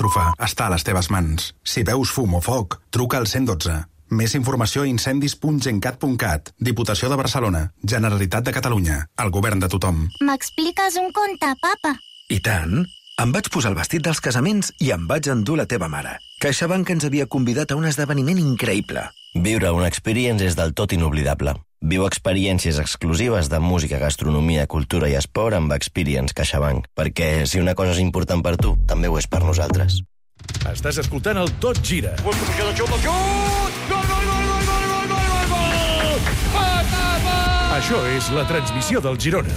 catàstrofe està a les teves mans. Si veus fum o foc, truca al 112. Més informació a incendis.gencat.cat. Diputació de Barcelona. Generalitat de Catalunya. El govern de tothom. M'expliques un conte, papa? I tant. Em vaig posar el vestit dels casaments i em vaig endur la teva mare. CaixaBank ens havia convidat a un esdeveniment increïble. Viure una experience és del tot inoblidable. Viu experiències exclusives de música, gastronomia, cultura i esport amb Experience CaixaBank. Perquè si una cosa és important per tu, també ho és per nosaltres. Estàs escoltant el Tot Gira. Això és la transmissió del Girona.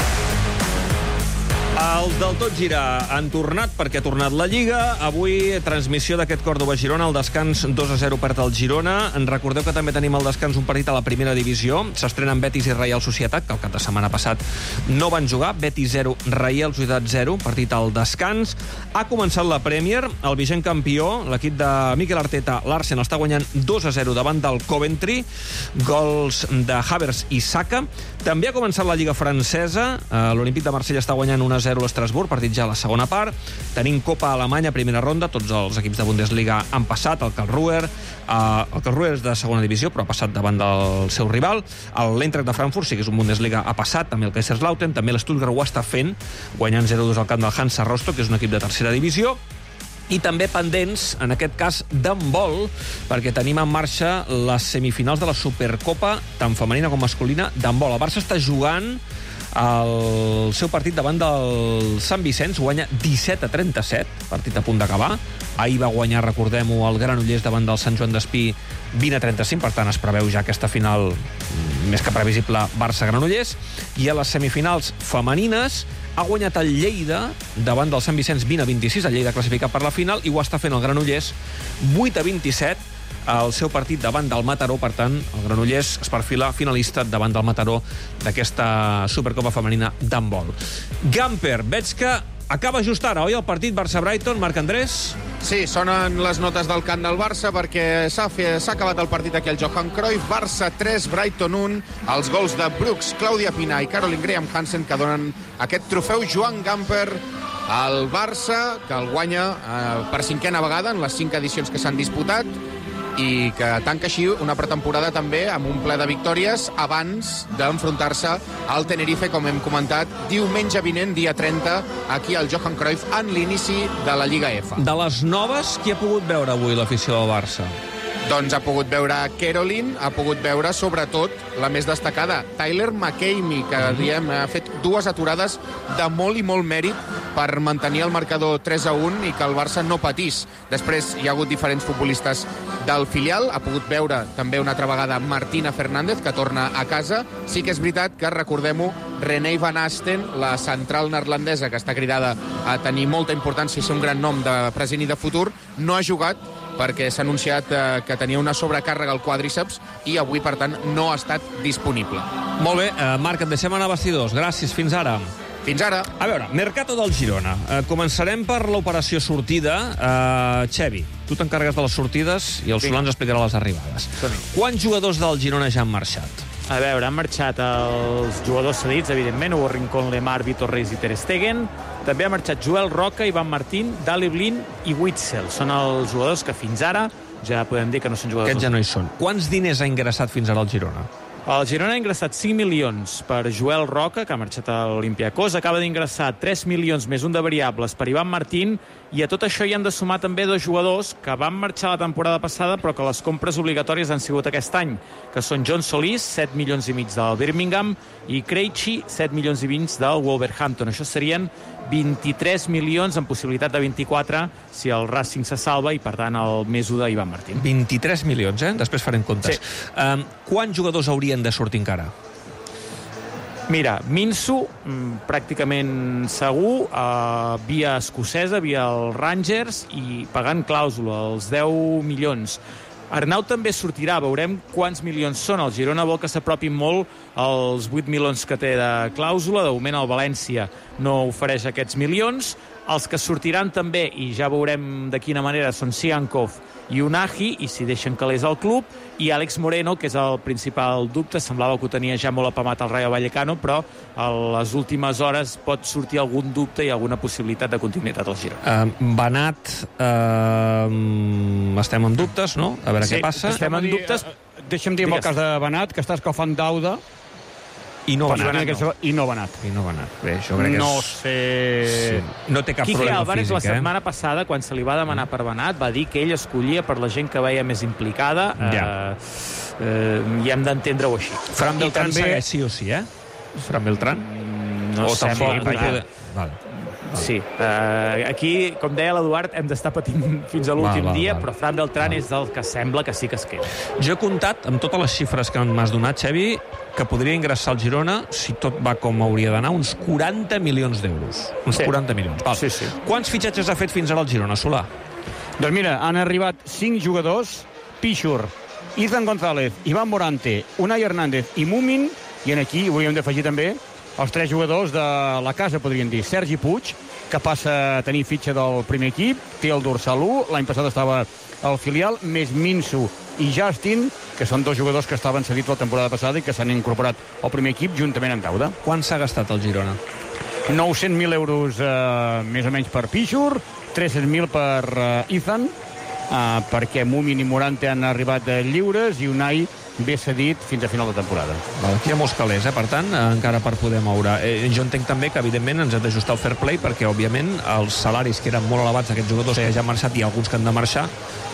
El del Tot Gira han tornat perquè ha tornat la Lliga. Avui, transmissió d'aquest Còrdova-Girona. El descans 2-0 perd el Girona. En recordeu que també tenim al descans un partit a la primera divisió. S'estrenen Betis i Reial Societat, que el cap de setmana passat no van jugar. Betis 0, Reial Societat 0, partit al descans. Ha començat la Premier. El vigent campió, l'equip de Mikel Arteta, l'Arsenal, està guanyant 2-0 davant del Coventry. Gols de Havertz i Saka. També ha començat la Lliga francesa. L'Olímpic de Marsella està guanyant 1-0 a l'Estrasburg, partit ja a la segona part. Tenim Copa Alemanya, primera ronda. Tots els equips de Bundesliga han passat. El Karlsruher és de segona divisió, però ha passat davant del seu rival. L'Eintracht de Frankfurt, sí que és un Bundesliga, ha passat. També el Kaiserslautern, també l'Stuttgart ho està fent, guanyant 0-2 al camp del Hansa Rostock, que és un equip de tercera divisió. I també pendents, en aquest cas, d'handbol, perquè tenim en marxa les semifinals de la Supercopa, tant femenina com masculina, d'handbol. El Barça està jugant el seu partit davant del Sant Vicenç, guanya 17-37, partit a punt d'acabar. Ahir va guanyar, recordem-ho, el Granollers davant del Sant Joan d'Espí 20-35, per tant es preveu ja aquesta final més que previsible Barça-Granollers. I a les semifinals femenines ha guanyat el Lleida davant del Sant Vicenç 20-26, el Lleida classificat per la final, i ho està fent el Granollers 8-27, el seu partit davant del Mataró. Per tant, el Granollers es perfila finalista davant del Mataró d'aquesta Supercopa femenina d'handbol. Gamper, veig que acaba just ara, oi, el partit Barça-Brighton, Marc Andrés? Sí, sonen les notes del camp del Barça perquè s'ha acabat el partit aquí al Johan Cruyff. Barça 3, Brighton 1. Els gols de Brooks, Clàudia Pinar i Caroline Graham Hansen que donen aquest trofeu Joan Gamper al Barça, que el guanya per 5a vegada en les 5 edicions que s'han disputat, i que tanca així una pretemporada també amb un ple de victòries abans d'enfrontar-se al Tenerife, com hem comentat, diumenge vinent, dia 30, aquí al Johan Cruyff, en l'inici de la Lliga F. De les noves, qui ha pogut veure avui l'afició del Barça? Doncs ha pogut veure Caroline, ha pogut veure sobretot la més destacada, Tyler McCamey, que ha fet 2 aturades de molt i molt mèrit per mantenir el marcador 3-1 i que el Barça no patís. Després hi ha hagut diferents futbolistes del filial, ha pogut veure també una altra vegada Martina Fernández, que torna a casa. Sí que és veritat que, recordem-ho, Renée Van Asten, la central neerlandesa, que està cridada a tenir molta importància i ser un gran nom de present i de futur, no ha jugat perquè s'ha anunciat que tenia una sobrecàrrega al quàdriceps i avui, per tant, no ha estat disponible. Molt bé, Marc, et deixem anar a vestidors. Gràcies, fins ara. Fins ara. A veure, Mercato del Girona. Començarem per l'operació sortida. Xevi, tu t'encarregues de les sortides i el Solà ens explicarà les arribades. Quants jugadors del Girona ja han marxat? A veure, han marxat els jugadors cedits, evidentment, Hugo Rincón, Lemar, Vitor Reis i Ter Stegen. També ha marxat Joel Roca, Ivan Martín, Dali Blind i Witzel. Són els jugadors que fins ara ja podem dir que no són jugadors. Aquests ja no hi són. Quants diners ha ingressat fins ara el Girona? El Girona ha ingressat 5 milions per Joel Roca, que ha marxat a l'Olympiacos. Acaba d'ingressar 3 milions més un de variables per Ivan Martín, i a tot això hi han de sumar també 2 jugadors que van marxar la temporada passada però que les compres obligatòries han sigut aquest any, que són John Solís, 7 milions i mig del Birmingham, i Krejci, 7 milions i mig del Wolverhampton. Això serien 23 milions amb possibilitat de 24 si el Racing se salva, i per tant el més 1 d'Ivan Martín. 23 milions, Després farem comptes. Sí. Quants jugadors haurien de sortir encara? Mira, Minsu, pràcticament segur, via escocesa, via els Rangers, i pagant clàusula, els 10 milions. Arnau també sortirà, veurem quants milions són. El Girona vol que s'apropin molt als 8 milions que té de clàusula. De moment el València no ofereix aquests milions. Els que sortiran també, i ja veurem de quina manera, són Siankov i Unagi, i si deixen calés al club, i Àlex Moreno, que és el principal dubte. Semblava que ho tenia ja molt apamat al Rayo Vallecano, però a les últimes hores pot sortir algun dubte i alguna possibilitat de continuïtat al Girona. Benat, estem en dubtes, no? A veure què passa. Estem en dubtes. Deixa'm dir, en el cas de Benat, que està escalfant Dauda, I no Benat. I no Benat. Bé, jo crec que no sé... Sí. No té cap Quique problema Álvarez, físic, la setmana passada, quan se li va demanar per Benat, va dir que ell escollia per la gent que veia més implicada. I hem d'entendre-ho així. Fran Beltrán també... segueix sí o sí, Fran Beltrán? No o sé, tampoc... Vale. Sí, aquí, com deia l'Eduard, hem d'estar patint fins a l'últim dia, però Fran Beltrán és el que sembla que sí que es queda. Jo he comptat, amb totes les xifres que m'has donat, Xevi, que podria ingressar al Girona, si tot va com hauria d'anar, uns 40 milions d'euros. Uns 40 milions. Val. Sí, sí. Quants fitxatges ha fet fins ara el Girona, Solà? Doncs mira, han arribat 5 jugadors, Pichur, Izan González, Iván Morante, Unai Hernández i Mumin, i aquí hauríem d'afegir també els 3 jugadors de la casa, podríem dir. Sergi Puig, que passa a tenir fitxa del primer equip, té el dorsal 1, l'any passat estava al filial, més Minsu i Justin, que són 2 jugadors que estaven cedits la temporada passada i que s'han incorporat al primer equip juntament amb Dauda. Quan s'ha gastat el Girona? 900.000 euros més o menys per Pichur, 300.000 per Izan, perquè Mumin i Morante han arribat lliures i Unai ve cedit fins a final de temporada. Aquí hi ha molts calés, per tant, encara per poder moure. Jo entenc també que, evidentment, ens hem d'ajustar el fair play perquè, òbviament, els salaris que eren molt elevats d'aquests jugadors que ja han marxat i alguns que han de marxar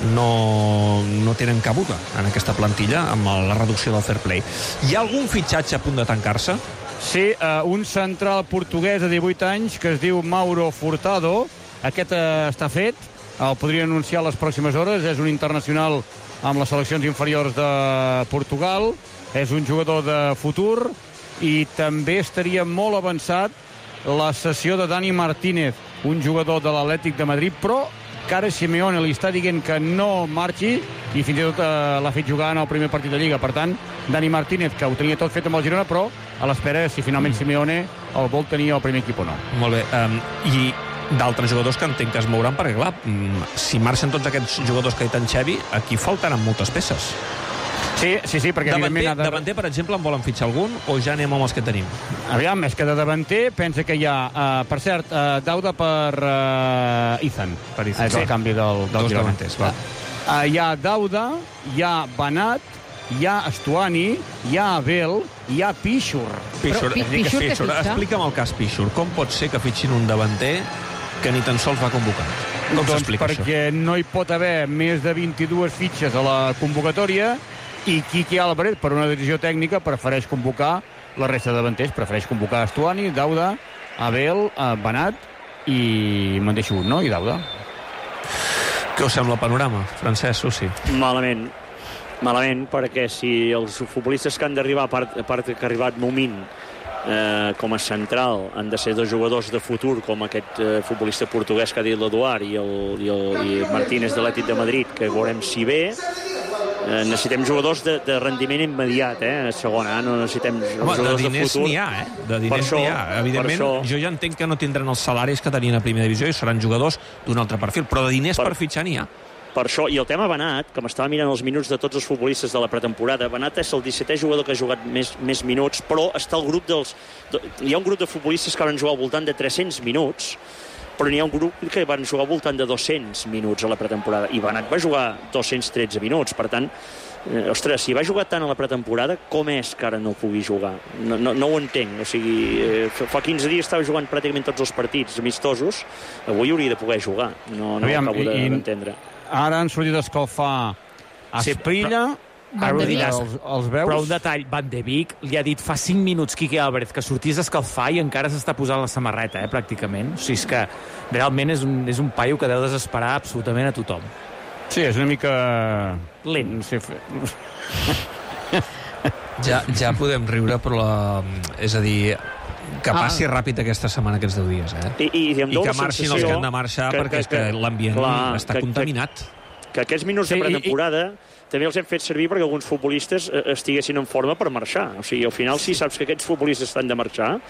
no tenen cabuda en aquesta plantilla amb la reducció del fair play. Hi ha algun fitxatge a punt de tancar-se? Sí, un central portuguès de 18 anys que es diu Mauro Furtado. Aquest està fet, el podria anunciar a les pròximes hores. És un internacional amb les seleccions inferiors de Portugal, és un jugador de futur, i també estaria molt avançat la cessió de Dani Martínez, un jugador de l'Atlètic de Madrid, però que ara Simeone li està dient que no marxi i fins i tot l'ha fet jugar en el primer partit de Lliga. Per tant, Dani Martínez, que ho tenia tot fet amb el Girona, però a l'espera si finalment Simeone el vol tenir al primer equip o no. Molt bé, i d'altres jugadors que entenc que es mouran, perquè clar, si marxen tots aquests jugadors que ha dit en Xevi, aquí faltaran moltes peces. Sí, perquè davanter, per exemple, en volen fitxar algun o ja anem amb els que tenim? Aviam, és que de davanter pensa que hi ha, per cert, Dauda per Izan. Per Izan. És el canvi del dos Girona. davanters, va. Hi ha Dauda, hi ha Benat, hi ha Estuani, hi ha Abel, hi ha Pichur. Pichur, explica'm el cas Pichur. Com pot ser que fitxin un davanter que ni tan sols va convocar? Com s'explica això? Perquè no hi pot haver més de 22 fitxes a la convocatòria i Quique Álvarez, per una decisió tècnica, prefereix convocar la resta de davanters. Prefereix convocar Estuani, Dauda, Abel, Benat i me'n deixo un, no? I Dauda. Què us sembla el panorama, Francesc Sussi? Malament, perquè si els futbolistes que han d'arribar, a part que ha arribat Mumin com a central, han de ser 2 jugadors de futur, com aquest futbolista portuguès que ha dit l'Eduard i Martínez de l'Atlètic de Madrid, que veurem si ve. Necessitem jugadors de rendiment immediat, a segona. No necessitem jugadors de diners futur. n'hi ha, De diners n'hi ha. Evidentment, jo ja entenc que no tindran els salaris que tenien a primera divisió i seran jugadors d'un altre perfil, però de diners per fitxar n'hi ha. Per això, i el tema Benat, que m'estava mirant els minuts de tots els futbolistes de la pretemporada, Benat és el 17è jugador que ha jugat més minuts, però està el grup hi ha un grup de futbolistes que van jugar al voltant de 300 minuts, però n'hi ha un grup que van jugar al voltant de 200 minuts a la pretemporada, i Benat va jugar 213 minuts, per tant, ostres, si va jugar tant a la pretemporada, com és que ara no pugui jugar? No ho entenc, o sigui, fa 15 dies estava jugant pràcticament tots els partits amistosos, avui hauria de poder jugar, no acabo d'entendre. Ara han sortit a escalfar Asprilla, els veus. Però un detall, Van de Beek li ha dit fa 5 minuts Quique Álvarez que sortís a escalfar i encara s'està posant la samarreta, pràcticament. O sigui, és que realment és un paio que deu desesperar absolutament a tothom. Sí, és una mica... lent. No sé, Ja podem riure, però és a dir, que passi ràpid aquesta setmana, aquests 10 dies, I que marxin els que han de marxar, perquè és que l'ambient està contaminat. Que aquests minuts de pretemporada també els hem fet servir perquè alguns futbolistes estiguessin en forma per marxar. O sigui, al final, si saps que aquests futbolistes estan de marxar,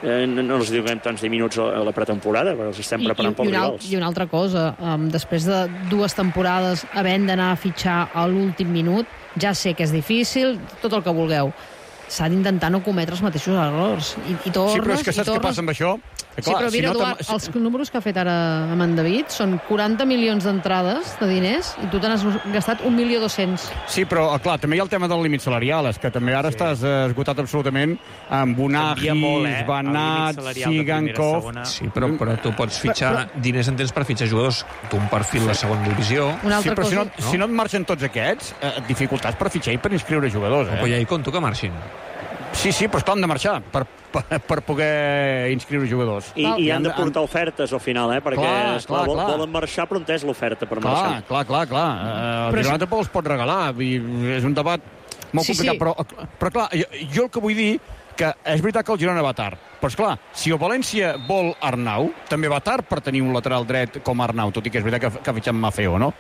no els donem tants de minuts a la pretemporada, perquè els estem preparant pels rivals. I una altra cosa, després de 2 temporades havent d'anar a fitxar a l'últim minut, ja sé que és difícil, tot el que vulgueu. S'ha d'intentar no cometre els mateixos errors. I tornes, sí, però és que saps què passa amb això? Clar, sí, però mira, Eduard, els números que ha fet ara amb en David són 40 milions d'entrades de diners i tu te n'has gastat 1.200.000. Sí, però, clar, també hi ha el tema del límit salarial, és que també ara estàs esgotat absolutament amb Bonagis, Banat, Sigankov... Sí, però tu pots fitxar diners en temps per fitxar jugadors d'un perfil de segona divisió. Sí, però si no et marxen tots aquests, dificultats per fitxar i per inscriure jugadors. Però ja hi compto que marxin. Sí, però esclar, han de marxar per poder inscriure jugadors. I han de portar ofertes al final, perquè volen marxar, però on és l'oferta per marxar? Clar. El Girona tampoc els pot regalar. És un debat molt complicat. Però clar, jo el que vull dir que és veritat que el Girona va tard. Però esclar, si el València vol Arnau, també va tard per tenir un lateral dret com Arnau, tot i que és veritat que ha fitxat Maffeo, no?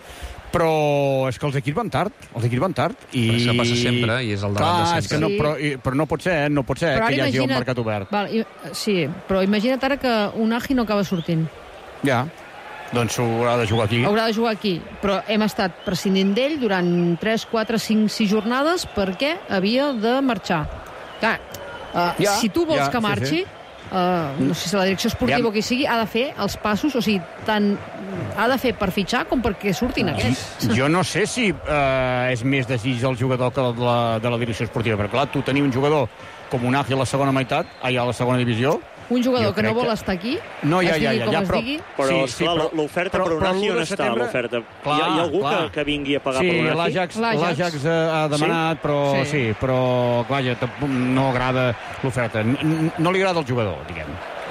Però és que els equips van tard. Però això passa sempre i és el debat de sempre. Però no pot ser que hi hagi un mercat obert. Sí, però imagina't ara que Unai no acaba sortint. Ja, doncs haurà de jugar aquí. Però hem estat prescindint d'ell durant 3, 4, 5, 6 jornades perquè havia de marxar. Clar, si tu vols que marxi... no sé si la direcció esportiva o qui sigui, ha de fer els passos, o sigui, tant ha de fer per fitxar com perquè surtin aquests. Jo no sé si és més desig el jugador que de la direcció esportiva, perquè clar, tu tenir un jugador com un Ángel a la segona meitat, a la segona divisió, un jugador que no vol estar aquí, no, es digui com es digui. Però, esclar, l'oferta per Unai on està, l'oferta? Hi ha algú que vingui a pagar per Unai? Sí, l'Ajax ha demanat, però vaja, no agrada l'oferta. No li agrada el jugador, diguem.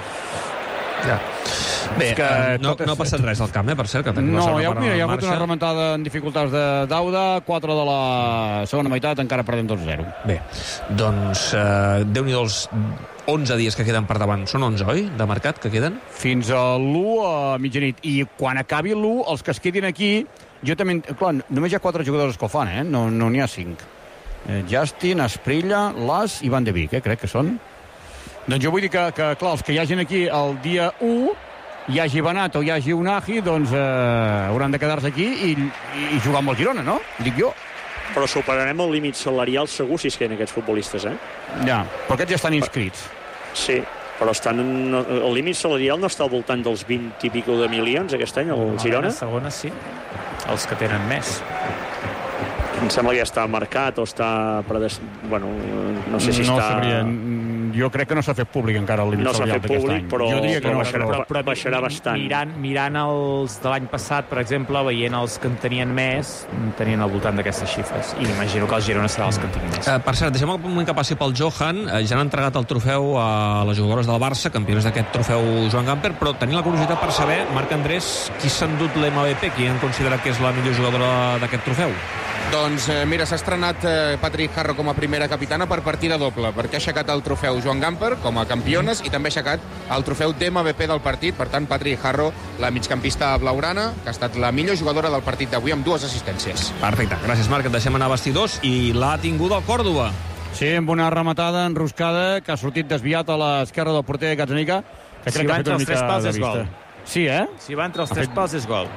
Ja. Bé, no ha passat res al camp, per cert, que tenim la segona part en marxa. Hi ha hagut una remuntada en dificultats d'Auda, 4 de la segona meitat, encara perdem 2-0. Bé, doncs Déu-n'hi-do els 11 dies que queden per davant. Són 11, oi, de mercat, que queden? Fins a l'1 a mitjanit. I quan acabi l'1, els que es quedin aquí, jo també... Clar, només hi ha 4 jugadors que ho fan, no n'hi ha 5. Justin, Asprilla, Las i Van de Beek, crec que són. Doncs jo vull dir que clar, els que hi hagin aquí el dia 1, hi hagi Banat o hi hagi Unai, doncs hauran de quedar-se aquí i jugar amb el Girona, no? Dic jo. Però superarem el límit salarial segur si es queden aquests futbolistes, Ja, però aquests ja estan inscrits. Sí, però el límit salarial no està al voltant dels 20 i pico de milions aquest any, el Girona? A segona sí, els que tenen més. Em sembla que ja està marcat o està... Bueno, no sé si no està... Sabria. Jo crec que no s'ha fet públic encara el límit salarial d'aquest any. Però jo diria que però baixarà bastant. Mirant els de l'any passat, per exemple, veient els que en tenien més, tenien al voltant d'aquestes xifres. I m'imagino que el Girona serà els que en tinguin més. Per cert, deixem un moment que passi pel Johan. Ja han entregat el trofeu a les jugadores del Barça, campiones d'aquest trofeu Joan Gamper, però tenim la curiositat per saber, Marc Andrés, qui s'ha endut l'MVP, qui han considerat que és la millor jugadora d'aquest trofeu? Doncs mira, s'ha estrenat Patrick Harro com a primera capitana per partida doble, perquè ha aixecat el trofeu Joan Gamper com a campiones i també ha aixecat el trofeu d'MVP del partit. Per tant, Patrick Harro, la migcampista blaugrana, que ha estat la millor jugadora del partit d'avui amb 2 assistències. Perfecte, gràcies Marc, et deixem anar a vestidors i l'ha tingut el Còrdova. Sí, amb una rematada enroscada que ha sortit desviat a l'esquerra del porter Gazzaniga, que crec que ha fet una mica de vista. Sí, Si va entre els 3 pals és gol.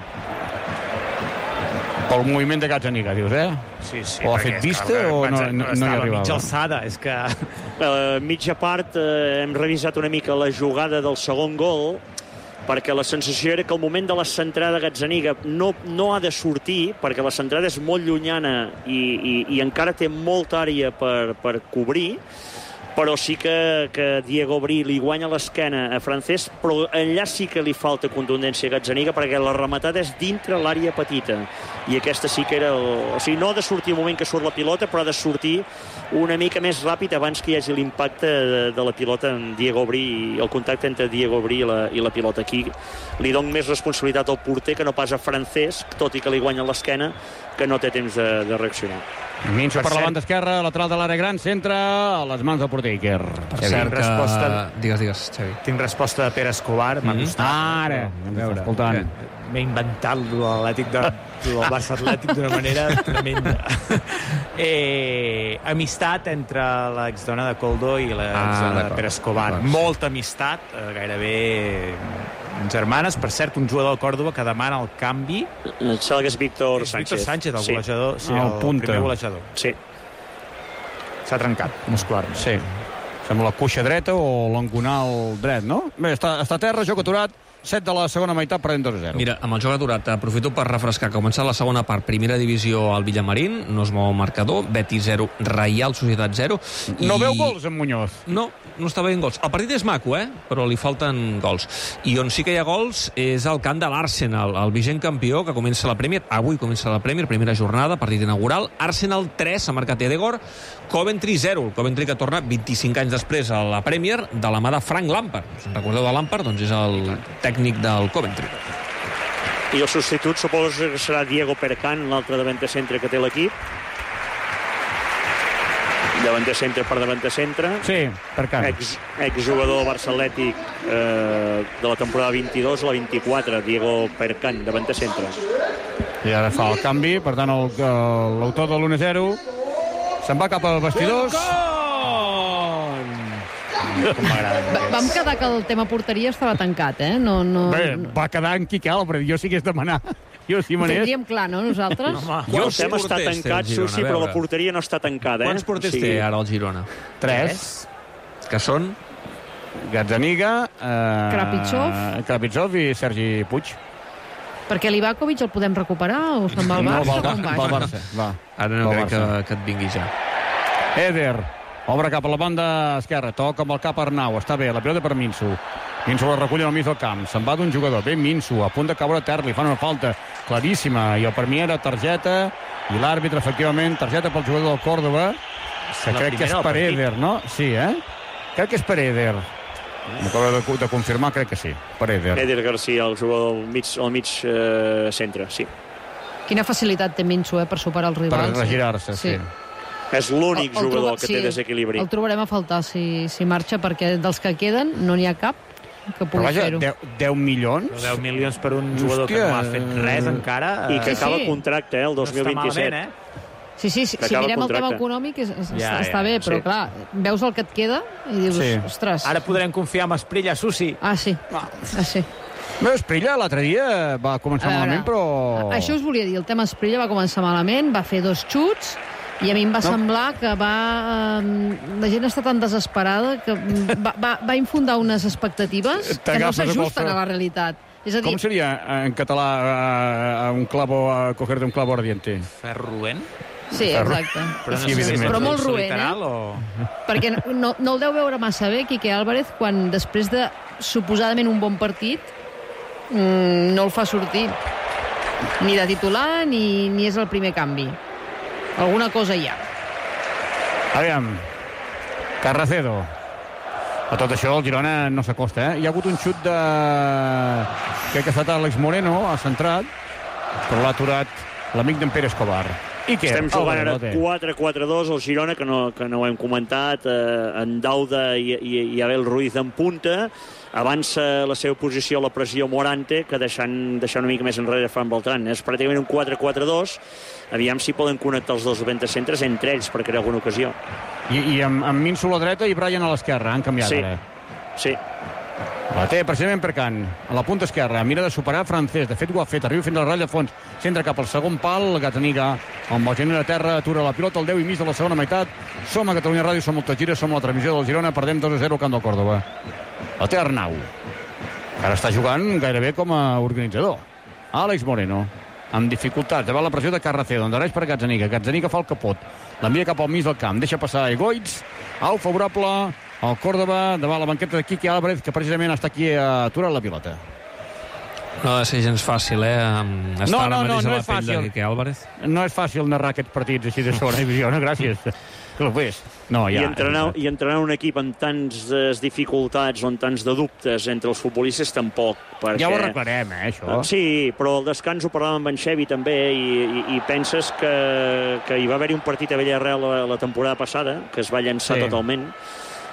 Pel moviment de Gazzaniga, dius, Sí. O ha fet vista o no hi arribava? Mitja alçada, és que... Mitja part hem revisat una mica la jugada del segon gol, perquè la sensació era que al moment de la centrada Gazzaniga no ha de sortir, perquè la centrada és molt llunyana i encara té molta àrea per cobrir, però sí que Diego Bri li guanya l'esquena a Francesc, però allà sí que li falta contundència a Gazzaniga, perquè la rematada és dintre l'àrea petita, i aquesta sí que era... O sigui, no ha de sortir el moment que surt la pilota, però ha de sortir una mica més ràpid abans que hi hagi l'impacte de la pilota en Diego Bri, i el contacte entre Diego Bri i la pilota. Aquí li dono més responsabilitat al porter que no pas a Francesc, tot i que li guanya l'esquena, que no té temps de reaccionar. Minxo per la banda esquerra, lateral de l'àrea gran, centra a les mans del porter Iker. Per cert, que... Digues, Xavi. Tinc resposta de Pere Escobar. M'ha costat. Ara, a veure, escoltant. m'he inventat l'Atlètic del Barça Atlètic d'una manera tremenda. Amistat entre l'exdona de Coldo i l'exdona de Pere Escobar. Molta amistat, gairebé germanes. Per cert, un jugador del Còrdova que demana el canvi. Em sembla que és Víctor Sánchez. Víctor Sánchez, el golejador. Sí, el primer golejador. Sí. S'ha trencat, muscular. Sí. Sembla la cuixa dreta o l'engonal dret, no? Bé, està a terra, joc aturat, 7 de la segona meitat, perdent 2-0. Mira, amb el joc aturat, aprofito per refrescar que ha començat la segona part, primera divisió al Villamarín, no es mou el marcador, Betis 0, Reial Societat 0. No veu gols en Muñoz? No està veient gols. El partit és maco, però li falten gols. I on sí que hi ha gols és el camp de l'Arsenal, el vigent campió, que comença la Premier. Avui comença la Premier, primera jornada, partit inaugural. Arsenal 3, ha marcat Edegor. Coventry 0, el Coventry que torna 25 anys després a la Premier de la mà de Frank Lampard. Si recordeu de Lampard, doncs és el tècnic del Coventry. I el substitut suposo que serà Diego Percan, l'altre davanter centre que té l'equip. Davanter centre per davanter centre. Sí, Percan. Exjugador del Barça Atlètic de la temporada 22 a la 24, Diego Percan, davanter centre. I ara fa el canvi, per tant l'autor de l'1-0 se'n va cap als vestidors. Vam quedar que el tema porteria estava tancat, No. Bé, va quedar en Quique Álvarez, jo sí que és demanar. Jo sí manés. Ho tindríem clar, no, nosaltres? El tema està tancat, Susi, però la porteria no està tancada. Quants porters té ara el Girona? 3. Que són? Gazzaniga, Krapitsov i Sergi Puig. Perquè l'Ivakovic el podem recuperar o se'n va al Barça? No, va al Barça. Ara no crec que et vingui ja. Eder, obre cap a la banda esquerra, toca amb el cap Arnau, està bé, la pilota per Minsu. Minsu la recull al mig del camp, se'n va d'un jugador, bé Minsu, a punt de caure a terra, li fan una falta claríssima, i el per mi era targeta, i l'àrbitre, efectivament, targeta pel jugador del Còrdova, que crec que és per Eder, no? Sí, Crec que és per Eder. M'acabo de confirmar, crec que sí, per Eder. Eder Garcia, el jugador al mig centre, sí. Quina facilitat té Minsu, per superar els rivals. Per regirar-se, sí. És l'únic jugador que té desequilibri. El trobarem a faltar si marxa, perquè dels que queden no n'hi ha cap que pugui fer-ho. 10 milions? 10 milions per un jugador que no ha fet res encara. I que acaba el contracte, el 2027. Sí, si mirem el tema econòmic està bé, però clar, veus el que et queda i dius, ostres... Ara podrem confiar en Esprilla, Susi. Sí. Bé, Esprilla l'altre dia va començar malament, però... Això us volia dir, el tema Esprilla va començar malament, va fer 2 xuts, i a mi em va semblar que la gent està tan desesperada que va infundar unes expectatives que no s'ajusten a la realitat. Com seria en català un clavo, cogerte un clavo ardiente? Ferro roent? Sí, exacte. Però molt roent, Perquè no el deu veure massa bé, Quique Álvarez, quan després de suposadament un bon partit no el fa sortir ni de titular ni és el primer canvi. Alguna cosa hi ha. Aviam, Carracedo. A tot això el Girona no s'acosta, Hi ha hagut un xut de... Crec que ha estat Àlex Moreno, ha centrat, però l'ha aturat l'amic d'en Pere Escobar. Estem jugant ara 4-4-2, el Girona, que no ho hem comentat, en Dauda i Abel Ruiz en punta, avança la seva posició a la pressió Morante, que deixant una mica més enrere Fran Beltrán. És pràcticament un 4-4-2, aviam si poden connectar els dos davanter centres entre ells per crear alguna ocasió. I amb Minsu a la dreta i Brian a l'esquerra, han canviat ara. Sí. La té precisament Percan, a la punta esquerra, mira de superar Francesc, de fet ho ha fet, arriba fins a la ratlla de fons, centra cap al segon pal, Gazzaniga, amb el gener de terra, atura la pilota al 10 i mig de la segona meitat. Som a Catalunya Ràdio, som el Totgira, som la transmissió del Girona, perdem 2-0 al camp del Còrdova. La té Arnau, que ara està jugant gairebé com a organitzador. Àlex Moreno, amb dificultats, davant la pressió de Carracedo, endarreix per Gazzaniga, Gazzaniga fa el capot, l'envia cap al mig del camp, deixa passar Egoitz, au favorable al Còrdova, davant la banqueta de Quique Álvarez, que precisament està aquí aturat la pilota. No ha de ser gens fàcil, estar ara mateix a la pell de Quique Álvarez. No és fàcil narrar aquests partits així de segona divisió, no? Gràcies. Que ho fes. No, I entrenar un equip amb tantes dificultats o amb tants de dubtes entre els futbolistes tampoc. Perquè... Ja ho arreglarem, això. Sí, però al descans ho parlàvem amb en Xevi també i penses que hi va haver-hi un partit a Villarreal la temporada passada, que es va llançar totalment,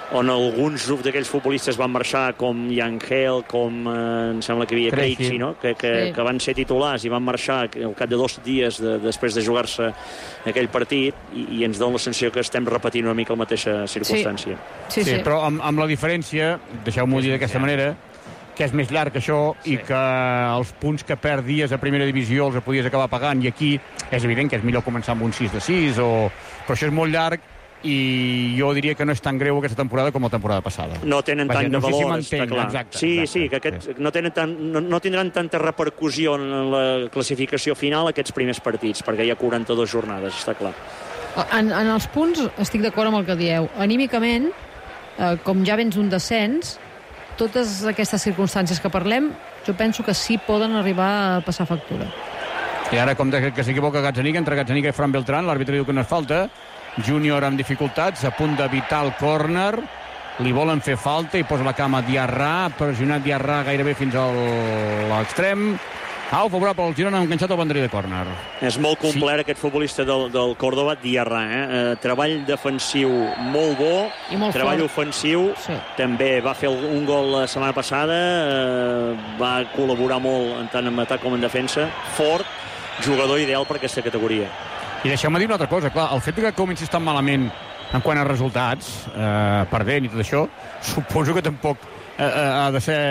on alguns d'aquells futbolistes van marxar, com Yangel, com em sembla que hi havia Krejci, no? que van ser titulars i van marxar al cap de 2 dies després de jugar-se aquell partit, i ens dona la sensació que estem repetint una mica la mateixa circumstància. Sí, però amb la diferència, deixeu-m'ho dir d'aquesta manera, que és més llarg això i que els punts que perdies a primera divisió els podies acabar pagant, i aquí és evident que és millor començar amb un 6-6, però això és molt llarg i jo diria que no és tan greu aquesta temporada com la temporada passada. No tenen tant de valor, està clar. Exacte. Sí, que no tindran tanta repercussió en la classificació final aquests primers partits, perquè hi ha 42 jornades, està clar. En els punts estic d'acord amb el que dieu. Anímicament, com ja vens d'un descens, totes aquestes circumstàncies que parlem, jo penso que sí poden arribar a passar factura. I ara, com que s'equivoca Gazzaniga, entre Gazzaniga i Fran Beltrán, l'àrbitre diu que no és falta. Júnior amb dificultats, a punt d'evitar el córner, li volen fer falta i posa la cama Diarra, pressionat Diarra gairebé fins a l'extrem. Favorable al Girona, enganxat al banderí de córner. És molt complet aquest futbolista del Córdoba, Diarra. Treball defensiu molt bo, treball ofensiu també. Va fer un gol la setmana passada, va col·laborar molt tant en atac com en defensa. Fort, jugador ideal per aquesta categoria. I deixeu-me dir una altra cosa, clar, el fet que comencis tan malament en quant a resultats, perdent i tot això, suposo que tampoc ha de ser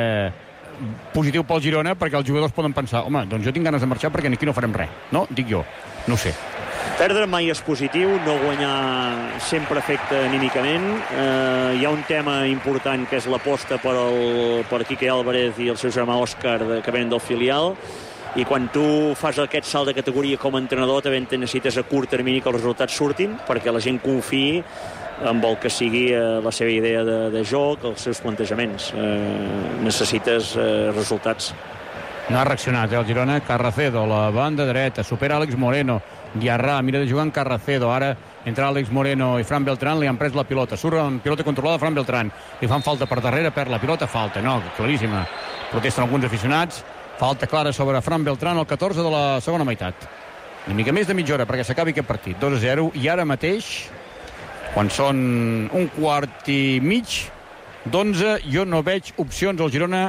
positiu pel Girona, perquè els jugadors poden pensar, home, doncs jo tinc ganes de marxar perquè aquí no farem res, no? Dic jo, no ho sé. Perdre mai és positiu, no guanyar sempre afecta anímicament. Hi ha un tema important que és l'aposta per Quique Álvarez i el seu germà Òscar, que venen del filial, i quan tu fas aquest salt de categoria com a entrenador també necessites a curt termini que els resultats surtin perquè la gent confiï amb el que sigui la seva idea de joc, els seus plantejaments. Necessites resultats. No ha reaccionat el Girona. Carracedo, la banda dreta, supera Àlex Moreno. Diarra mira de jugar en Carracedo. Ara entre Àlex Moreno i Fran Beltrán li han pres la pilota. Surt amb pilota controlada Fran Beltrán. Li fan falta per darrere, perd la pilota, falta. No, claríssima. Protesten alguns aficionats. Falta clara sobre Fran Beltrán al 14 de la segona meitat. Una mica més de mitja hora perquè s'acabi aquest partit. 2-0. I ara mateix, quan són un quart i mig d'11, jo no veig opcions al Girona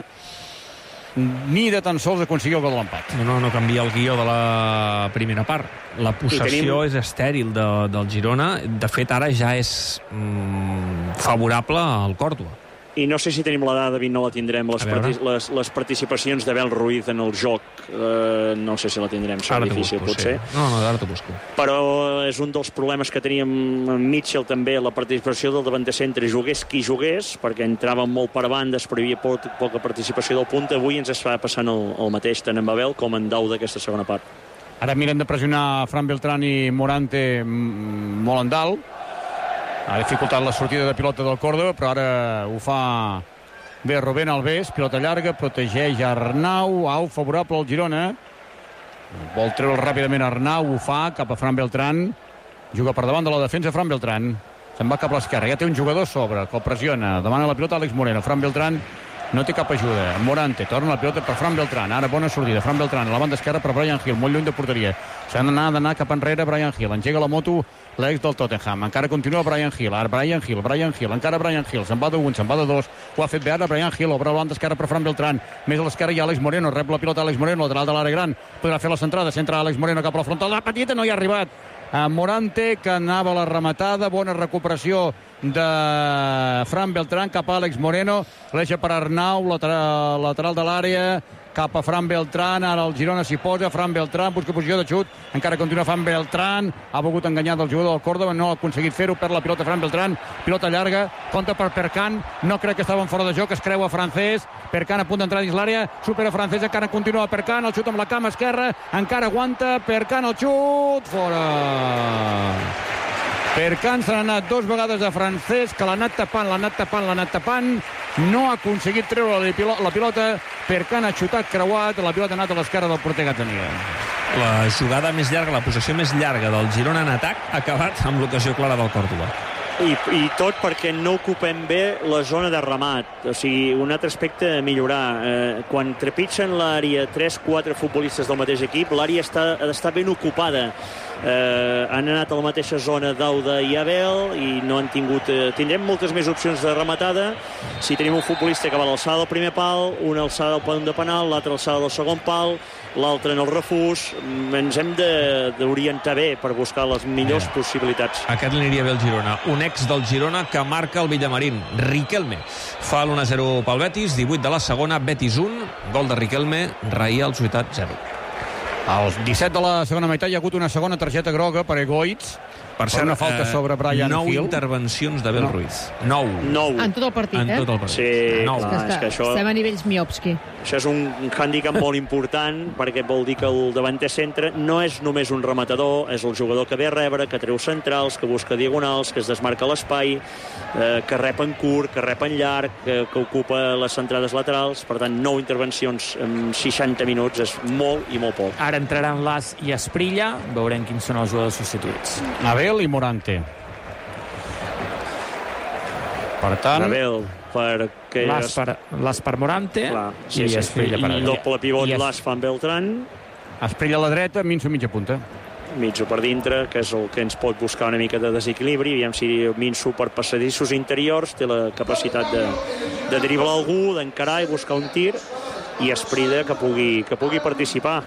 ni de tan sols aconseguir el gol de l'empat. No canvia el guió de la primera part. La possessió és estèril del Girona. De fet, ara ja és favorable al Córdoba. I no sé si tenim la dada, no la tindrem, les participacions d'Abel Ruiz en el joc, no sé si la tindrem, serà difícil, potser. No, ara t'ho busco. Però és un dels problemes que teníem en Mitchell també, la participació del davanter centre, jugués qui jugués, perquè entrava molt per bandes, però hi havia poca participació del punt. Avui ens està passant el mateix, tant en Abel com en Dau d'aquesta segona part. Ara miren de pressionar Fran Beltrán i Morante molt en dalt. Ha dificultat la sortida de pilota del Córdoba, però ara ho fa bé Rubén Alves. Pilota llarga, protegeix Arnau. Favorable al Girona. Vol treure ràpidament Arnau, ho fa cap a Fran Beltrán. Juga per davant de la defensa Fran Beltrán. Se'n va cap a l'esquerra. Ja té un jugador sobre, que el pressiona. Demana la pilota Àlex Moreno. Fran Beltrán no té cap ajuda. Morante torna la pilota per Fran Beltrán. Ara bona sortida. Fran Beltrán a la banda esquerra per Brian Hill, molt lluny de porteria. S'ha d'anar cap enrere Brian Hill. Engega la moto l'ex del Tottenham. Encara continua Brian Hill. Ara Brian Hill. Encara Brian Hill. Se'n va de 1, se'n va de 2. Ho ha fet bé ara Brian Hill. Obre la banda esquerra per Fran Beltrán. Més a l'esquerra hi ha Àlex Moreno. Rep la pilota Àlex Moreno, lateral de l'àrea gran. Podrà fer la centrada. Centra Àlex Moreno cap a la frontal. La petita no hi ha arribat. Morante, que anava a la rematada. Bona recuperació de Fran Beltrán cap a Àlex Moreno. L'eixa per Arnau, lateral de l'àrea. Cap a Fran Beltrán, ara el Girona s'hi posa, Fran Beltrán busca posició de xut, encara continua Fran Beltrán, ha volgut enganyar del jugador del Córdoba, no ha aconseguit fer-ho, perd la pilota Fran Beltrán, pilota llarga, compta per Perkan, no crec que estaven fora de joc, es creua Francés, Perkan a punt d'entrar dins l'àrea, supera Francés, encara continua Perkan, el xut amb la cama esquerra, encara aguanta, Perkan el xut, fora! Perkan se n'ha anat 2 vegades a Francés, que l'ha anat tapant, no ha aconseguit treure la pilota. Perkan ha xutat creuat, la pilota ha anat a l'esquerra del porter Gazzaniga. La jugada més llarga, la possessió més llarga del Girona en atac ha acabat amb l'ocasió clara del Córdoba. I tot perquè no ocupem bé la zona de remat. O sigui, un altre aspecte a millorar. Quan trepitgen l'àrea 3-4 futbolistes del mateix equip, l'àrea ha d'estar ben ocupada. Han anat a la mateixa zona d'Auda i Abel i no han tingut... tindrem moltes més opcions de rematada si tenim un futbolista que va a l'alçada del primer pal, una alçada del punt de penal, l'altra alçada del segon pal, l'altre en el refús. Ens hem d'orientar bé per buscar les millors possibilitats. Aquest l'aniria bé el Girona. Un ex del Girona que marca el Villamarín, Riquelme. Fa l'1-0 pel Betis, 18 de la segona, Betis 1, gol de Riquelme, Reial Societat 0. Als 17 de la segona meitat hi ha hagut una segona targeta groga per Egoitz. Per ser una falta sobre Brian Hill. 9 intervencions d'Abel Ruiz. 9. En tot el partit, En tot el partit. Sí, 9. és que això... Estem a nivells Miopski. Això és un hàndicap molt important perquè vol dir que el davanter centre no és només un rematador, és el jugador que ve a rebre, que treu centrals, que busca diagonals, que es desmarca l'espai, que rep en curt, que rep en llarg, que ocupa les centrades laterals. Per tant, 9 intervencions en 60 minuts és molt i molt poc. Ara entraran Las i Asprilla. Veurem quins són els jugadors substituïts. Abel i Morante. Per tant... Abel, perquè... Las per Morante. Clar, sí, i Asprilla per allà. Doble pivot, Las fan Beltran. Asprilla a la dreta, Minso mitja punta. Minso per dintre, que és el que ens pot buscar una mica de desequilibri. Aviam si Minso per passadissos interiors té la capacitat de driblar algú, d'encarar i buscar un tir, i Asprilla que pugui participar.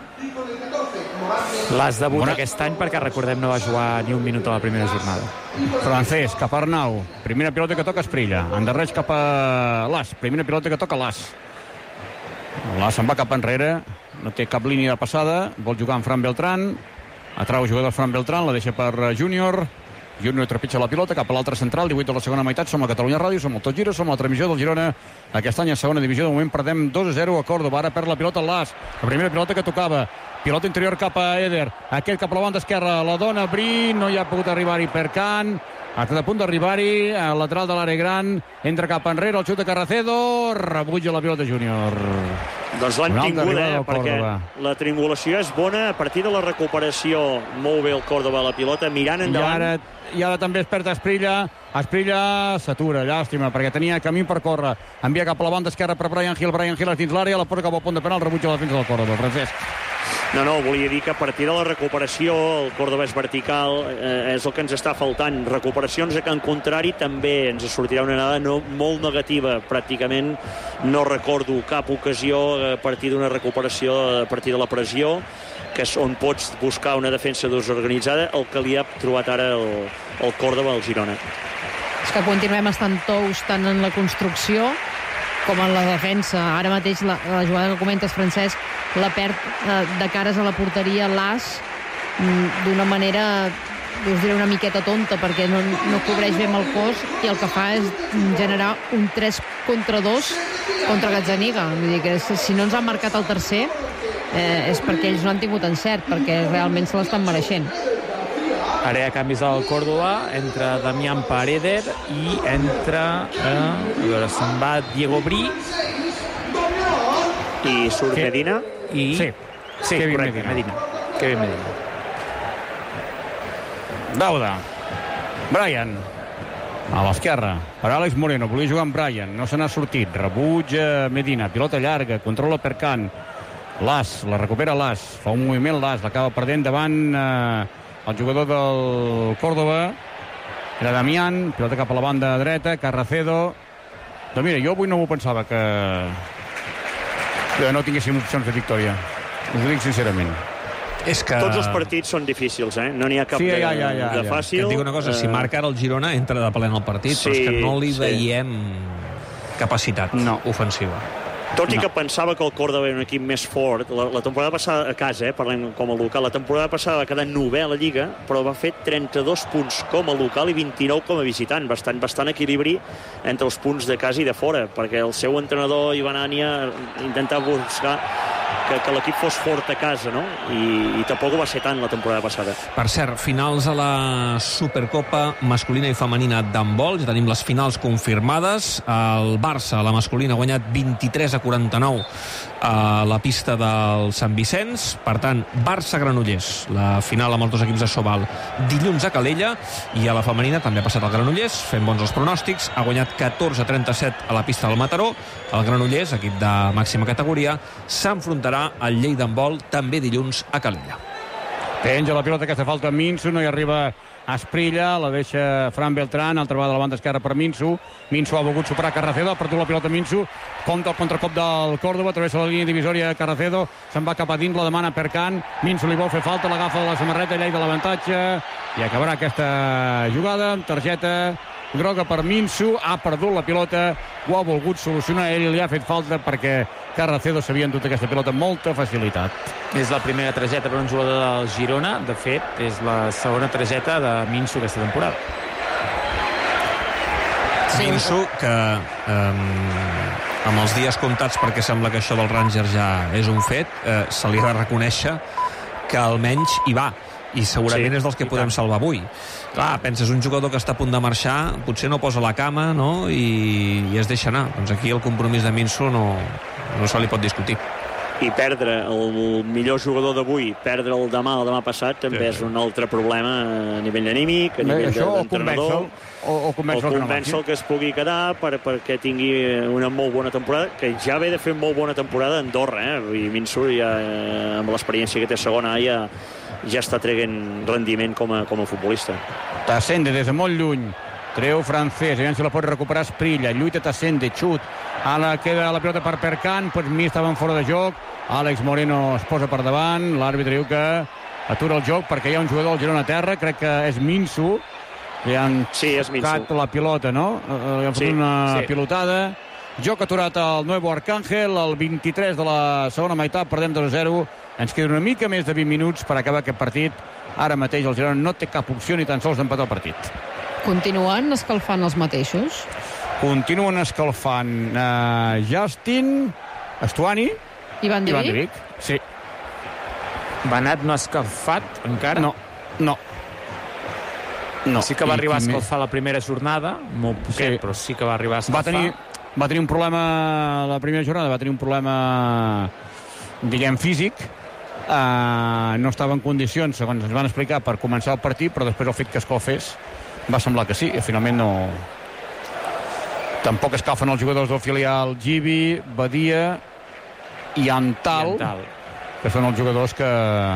L'As debut aquest any perquè, recordem, no va jugar ni un minut a la primera jornada. Francesc, cap a Arnau. Primera pilota que toca Asprilla. Endarreix cap a Las. Primera pilota que toca Las. Las se'n va cap enrere. No té cap línia de passada. Vol jugar amb Fran Beltran. Atrau el jugador Fran Beltran. La deixa per Júnior. Júnior trepitja la pilota cap a l'altre central. 18 de la segona meitat. Som a Catalunya Ràdio. Som al Tot Gira. Som a la transmissió del Girona. Aquest any a segona divisió. De moment perdem 2-0 a Córdoba. Ara perd la pilota Las. La primera pilota que tocava. Pilota interior cap a Eder. Aquest cap a la banda esquerra. La dona Bri. No hi ha pogut arribar-hi Percan. Està a punt d'arribar-hi. Al lateral de l'àrea gran. Entra cap enrere. El xut de Carracedo. Rebutja la pilota Júnior. Doncs l'han tinguda, perquè la triangulació és bona. A partir de la recuperació, molt bé el Córdoba a la pilota, mirant endavant. I ara també es perd Asprilla. Asprilla s'atura, llàstima, perquè tenia camí per córrer. Envia cap a la banda esquerra per Brian Hill. Brian Hill és dins l'àrea, la porta cap al punt de penal, rebutja la defensa del Córdoba. Francesc. No, volia dir que a partir de la recuperació el Córdoba és vertical, és el que ens està faltant. Recuperacions que, en contrari, també ens sortirà una anada molt negativa. Pràcticament no recordo cap ocasió a partir d'una recuperació, a partir de la pressió, que és on pots buscar una defensa desorganitzada, el que li ha trobat ara el Córdoba al Girona. És que continuem estant tous tant en la construcció com en la defensa. Ara mateix la jugada que comentes, Francesc, la perd de cares a la porteria Las d'una manera, us diré, una miqueta tonta, perquè no cobreix bé amb el cos i el que fa és generar un 3 contra 2 contra Gazzaniga. Vull dir que si no ens han marcat el tercer és perquè ells no han tingut encert, perquè realment se l'estan mereixent. Ara hi ha canvis al Córdoba, entra Damián Pareder i entra a veure, se'n va Diego Bri i surt Medina. Sí, correcte, Medina. Kevin Medina. Dauda. Brian. A l'esquerra. Per Àlex Moreno. Volia jugar amb Brian. No se n'ha sortit. Rebuig Medina. Pilota llarga. Controla Percan. Las. La recupera Las. Fa un moviment Las. L'acaba perdent davant el jugador del Córdoba. Era Damián. Pilota cap a la banda dreta. Carracedo. Doncs mira, jo avui no m'ho pensava que no tinguéssim opcions de victòria. Us ho dic sincerament. És que... Tots els partits són difícils, no n'hi ha cap de fàcil. Et dic una cosa, si marca ara el Girona, entra de plena al partit, però és que no li veiem capacitat ofensiva. Tot i que pensava que el Córdoba era un equip més fort, la temporada passada a casa, parlem com a local, la temporada passada va quedar 9è a la Lliga, però va fer 32 punts com a local i 29 com a visitant. Bastant equilibri entre els punts de casa i de fora, perquè el seu entrenador, Ivan Ania, intentava buscar que l'equip fos fort a casa, no? I tampoc ho va ser tant la temporada passada. Per cert, finals a la Supercopa masculina i femenina d'handbol. Ja tenim les finals confirmades. El Barça, la masculina, ha guanyat 23-49 a la pista del Sant Vicenç. Per tant, Barça-Granollers, la final amb els dos equips de Sobal, dilluns a Calella, i a la femenina també ha passat el Granollers, fent bons els pronòstics, ha guanyat 14-37 a la pista del Mataró. El Granollers, equip de màxima categoria, s'enfrontarà al Lleida handbol també dilluns a Calella. Penja la pilota, aquesta falta Minso, no hi arriba Asprilla, la deixa Fran Beltrán, altra vegada a la banda esquerra per Minso. Minso ha volgut superar Carracedo, ha perdut la pilota Minso, compta el contracop del Córdoba, travessa la línia divisòria Carracedo, se'n va cap a dins, la demana Percan, Minso li vol fer falta, l'agafa de la samarreta i Lleida l'avantatge, i acabarà aquesta jugada amb targeta groga per Minso, ha perdut la pilota, ho ha volgut solucionar ell, li ha fet falta perquè Carracedo s'havia endut aquesta pilota amb molta facilitat. És la primera targeta per un jugador del Girona, de fet, és la segona targeta de Minso aquesta temporada. Sí. Minso, que amb els dies comptats, perquè sembla que això del Rangers ja és un fet, se li ha de reconèixer que almenys hi va, i segurament és dels que podem salvar avui. Clar, penses, un jugador que està a punt de marxar, potser no posa la cama, no?, i es deixa anar. Doncs aquí el compromís de Minso no se li pot discutir. I perdre el millor jugador d'avui, perdre el demà o demà passat, també és un altre problema a nivell anímic, a nivell d'entrenador. O convèncer que es pugui quedar perquè tingui una molt bona temporada, que ja ve de fer molt bona temporada a Andorra, i Minso ja, amb l'experiència que té a segona A, ja està traient rendiment com a futbolista. Tassende des de molt lluny, treu francès, aviam si la pot recuperar Asprilla, lluita Tassende, xut, ara queda la pilota per Percan, pues mi estaven fora de joc, Àlex Moreno es posa per davant, l'àrbitre diu que atura el joc perquè hi ha un jugador al Girona a terra, crec que és Minso, li han tocat la pilota, no? Li han fet una pilotada, joc aturat al Nuevo Arcángel, el 23 de la segona meitat, perdem 2-0, ens queda una mica més de 20 minuts per acabar aquest partit. Ara mateix el Girona no té cap opció ni tan sols d'empatar el partit. Continuen escalfant els mateixos? Continuen escalfant Justin, Estuani i Van de Beek. Sí. Banat no ha escalfat encara? No. Sí que va arribar a escalfar la primera jornada, molt poquet, però sí que va arribar a escalfar. Va tenir un problema la primera jornada, va tenir un problema, diguem, físic. No estava en condicions, segons ens van explicar, per començar el partit, però després el fet que escalfés va semblar que sí, i finalment no. Tampoc escalfen els jugadors del filial Gibi, Badia i Antal, que són els jugadors que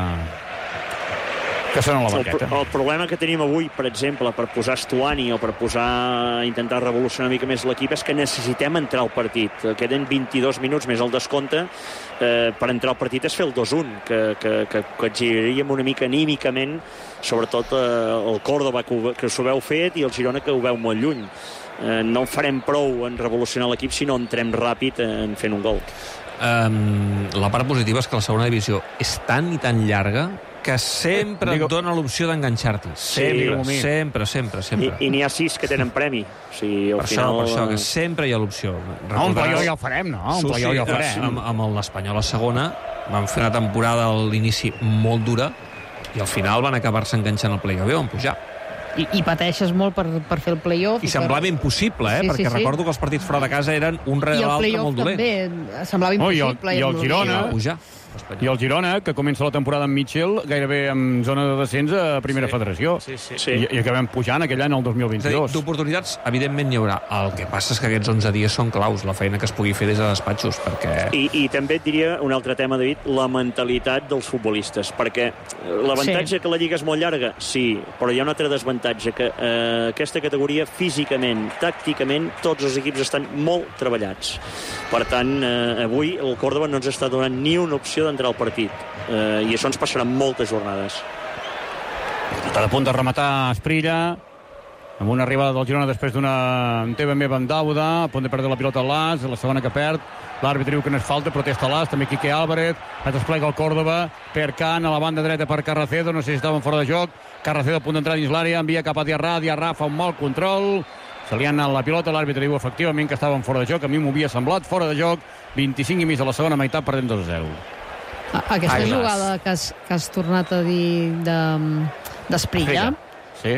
són a la banqueta. El problema que tenim avui, per exemple, per posar Estuani o per intentar revolucionar una mica més l'equip, és que necessitem entrar al partit. Queden 22 minuts més el descompte. Per entrar al partit és fer el 2-1, que giraríem una mica anímicament, sobretot el Córdoba, que s'ho veu fet, i el Girona, que ho veu molt lluny. No farem prou en revolucionar l'equip si no entrem ràpid en fent un gol. La part positiva és que la segona divisió és tan i tan llarga que sempre et dona l'opció d'enganxar-t'hi. Sempre. I n'hi ha 6 que tenen premi. Per això, que sempre hi ha l'opció. Un play-off ja ho farem, no? Un play-off ja ho farem. Amb l'Espanyol a segona van fer una temporada a l'inici molt dura i al final van acabar-se enganxant el play-off i van pujar. I pateixes molt per fer el play-off. I semblava impossible, perquè recordo que els partits fora de casa eren un rere l'altre molt dolent. I el play-off també semblava impossible. I el Girona... I el Girona, que comença la temporada amb Mitchell, gairebé en zona de descens a Primera Federació. I acabem pujant aquell any, el 2022. D'oportunitats, evidentment, n'hi haurà. El que passa és que aquests 11 dies són claus, la feina que es pugui fer des de despatxos, perquè... I també et diria un altre tema, David, la mentalitat dels futbolistes, perquè l'avantatge que la Lliga és molt llarga, sí, però hi ha un altre desavantatge, que aquesta categoria, físicament, tàcticament, tots els equips estan molt treballats. Per tant, avui el Córdoba no ens està donant ni una opció d'entrar al partit, i això ens passarà moltes jornades. Està a punt de rematar Asprilla amb una arribada del Girona després d'una TVM Bandauda, a punt de perdre la pilota a l'As, la segona que perd, l'àrbitre diu que no és falta, protesta l'As, també Quique Álvarez, es desplega el Córdoba, Percan a la banda dreta per Carracedo, no sé si estaven fora de joc, Carracedo a punt d'entrar dins l'àrea, envia cap a Diarra fa un mal control, se li ha anat la pilota, l'àrbitre diu efectivament que estaven fora de joc, a mi m'ho havia semblat fora de joc, 25 i mig de la segona meitat, perdem 2-0. Aquesta jugada que has tornat a dir d'Esprilla, sí.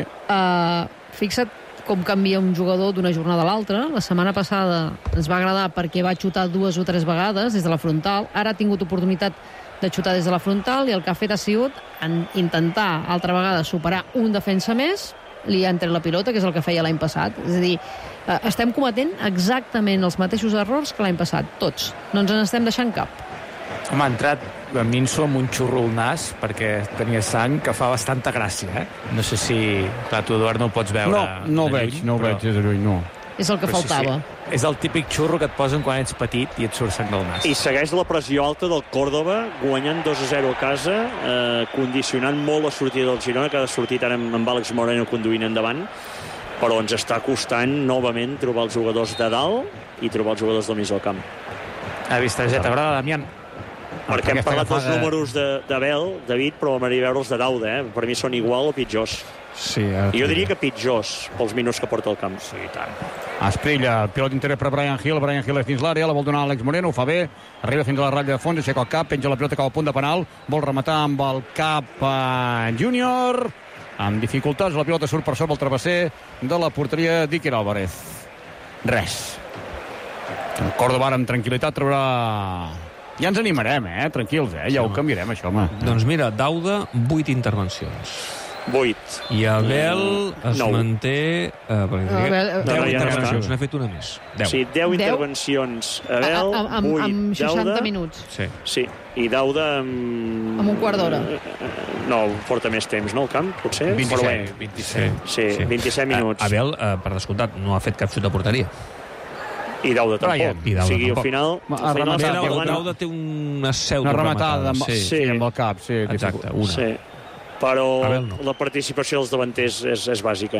Fixa't com canvia un jugador d'una jornada a l'altra. La setmana passada ens va agradar perquè va xutar 2 o 3 vegades des de la frontal. Ara ha tingut oportunitat de xutar des de la frontal i el que ha fet ha sigut intentar altra vegada superar un defensa més, li ha entrat la pilota, que és el que feia l'any passat. És a dir, estem cometent exactament els mateixos errors que l'any passat, tots. No ens n'estem deixant cap. Home, ha entrat Minso amb un xurro al nas perquè tenia sang que fa bastanta gràcia, eh? No sé si... Clar, tu, Eduard, no ho pots veure. No ho veig des de lluny, no. És el que faltava. Sí. És el típic xurro que et posen quan ets petit i et surt sang del nas. I segueix la pressió alta del Córdoba, guanyant 2-0 a casa, condicionant molt la sortida del Girona, que ha sortit ara amb Àlex Moreno conduint endavant, però ens està costant novament trobar els jugadors de dalt i trobar els jugadors del mig del camp. Ha vist targeta groga, Damián? Perquè hem parlat dels números d'Abel, David, però m'agradaria veure els de Dauda, eh? Per mi són igual o pitjors. Sí, i jo diria que pitjors pels minuts que porta el camp. Sí, i tant. Esprilla, el pilot interior per Brian Hill és dins l'àrea, la vol donar Àlex Moreno, ho fa bé, arriba fins a la ratlla de fons, aixeca el cap, penja la pilota cap al punt de penal, vol rematar amb el cap Júnior, amb dificultats, la pilota surt per sobre el travesser de la porteria d'Iker Álvarez. Res. El Córdoba ara amb tranquil·litat traurà... Ja ens animarem, tranquils, ja ho canviarem, això, home. Doncs mira, Dauda, 8 intervencions. 8. I Abel es manté... 10 intervencions, n'ha fet una més. 10. Sí, 10 intervencions. Abel, 8, amb 60 Dauda, minuts. Sí, i Dauda amb un quart d'hora. No, porta més temps, no, el camp, potser? 27. Sí, 27 minuts. Abel, per descomptat, no ha fet cap xut de porteria. I Dauda tampoc. O sigui, al final... Dauda té una pseudo-rematada. Amb el cap, sí. Exacte, una. Sí. Però la participació dels davanters és bàsica.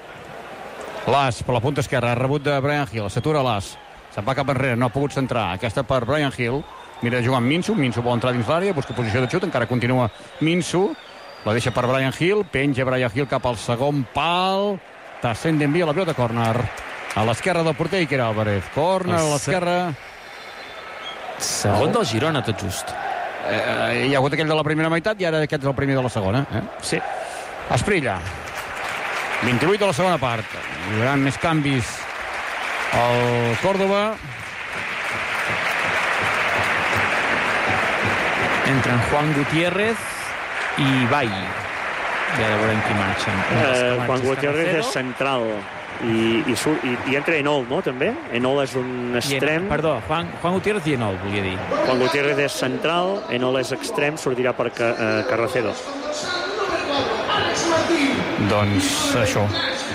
Las, per la punta esquerra, rebut de Brian Hill, s'atura Las, se'n va cap enrere, no ha pogut centrar, aquesta per Brian Hill, mira jugant Minso vol entrar dins l'àrea, busca posició de xut, encara continua Minso, la deixa per Brian Hill, penja Brian Hill cap al segon pal, Tassent envia la pilota, córner a l'esquerra del porter Iker Álvarez, córner a l'esquerra, segon del Girona, tot just. Hi ha hagut aquell de la primera meitat i ara aquest és el primer de la segona. Sí. Esprilla. 28 de la segona part. Hi haurà més canvis al Córdoba. Entren Juan Gutiérrez i Bai. Ja veurem qui marxen. Juan Gutiérrez és central. I entra Enol, no, també? Enol és un extrem. Perdó, Juan Gutiérrez i Enol, volia dir. Juan Gutiérrez és central, Enol és extrem, sortirà per Carracedo. Doncs això.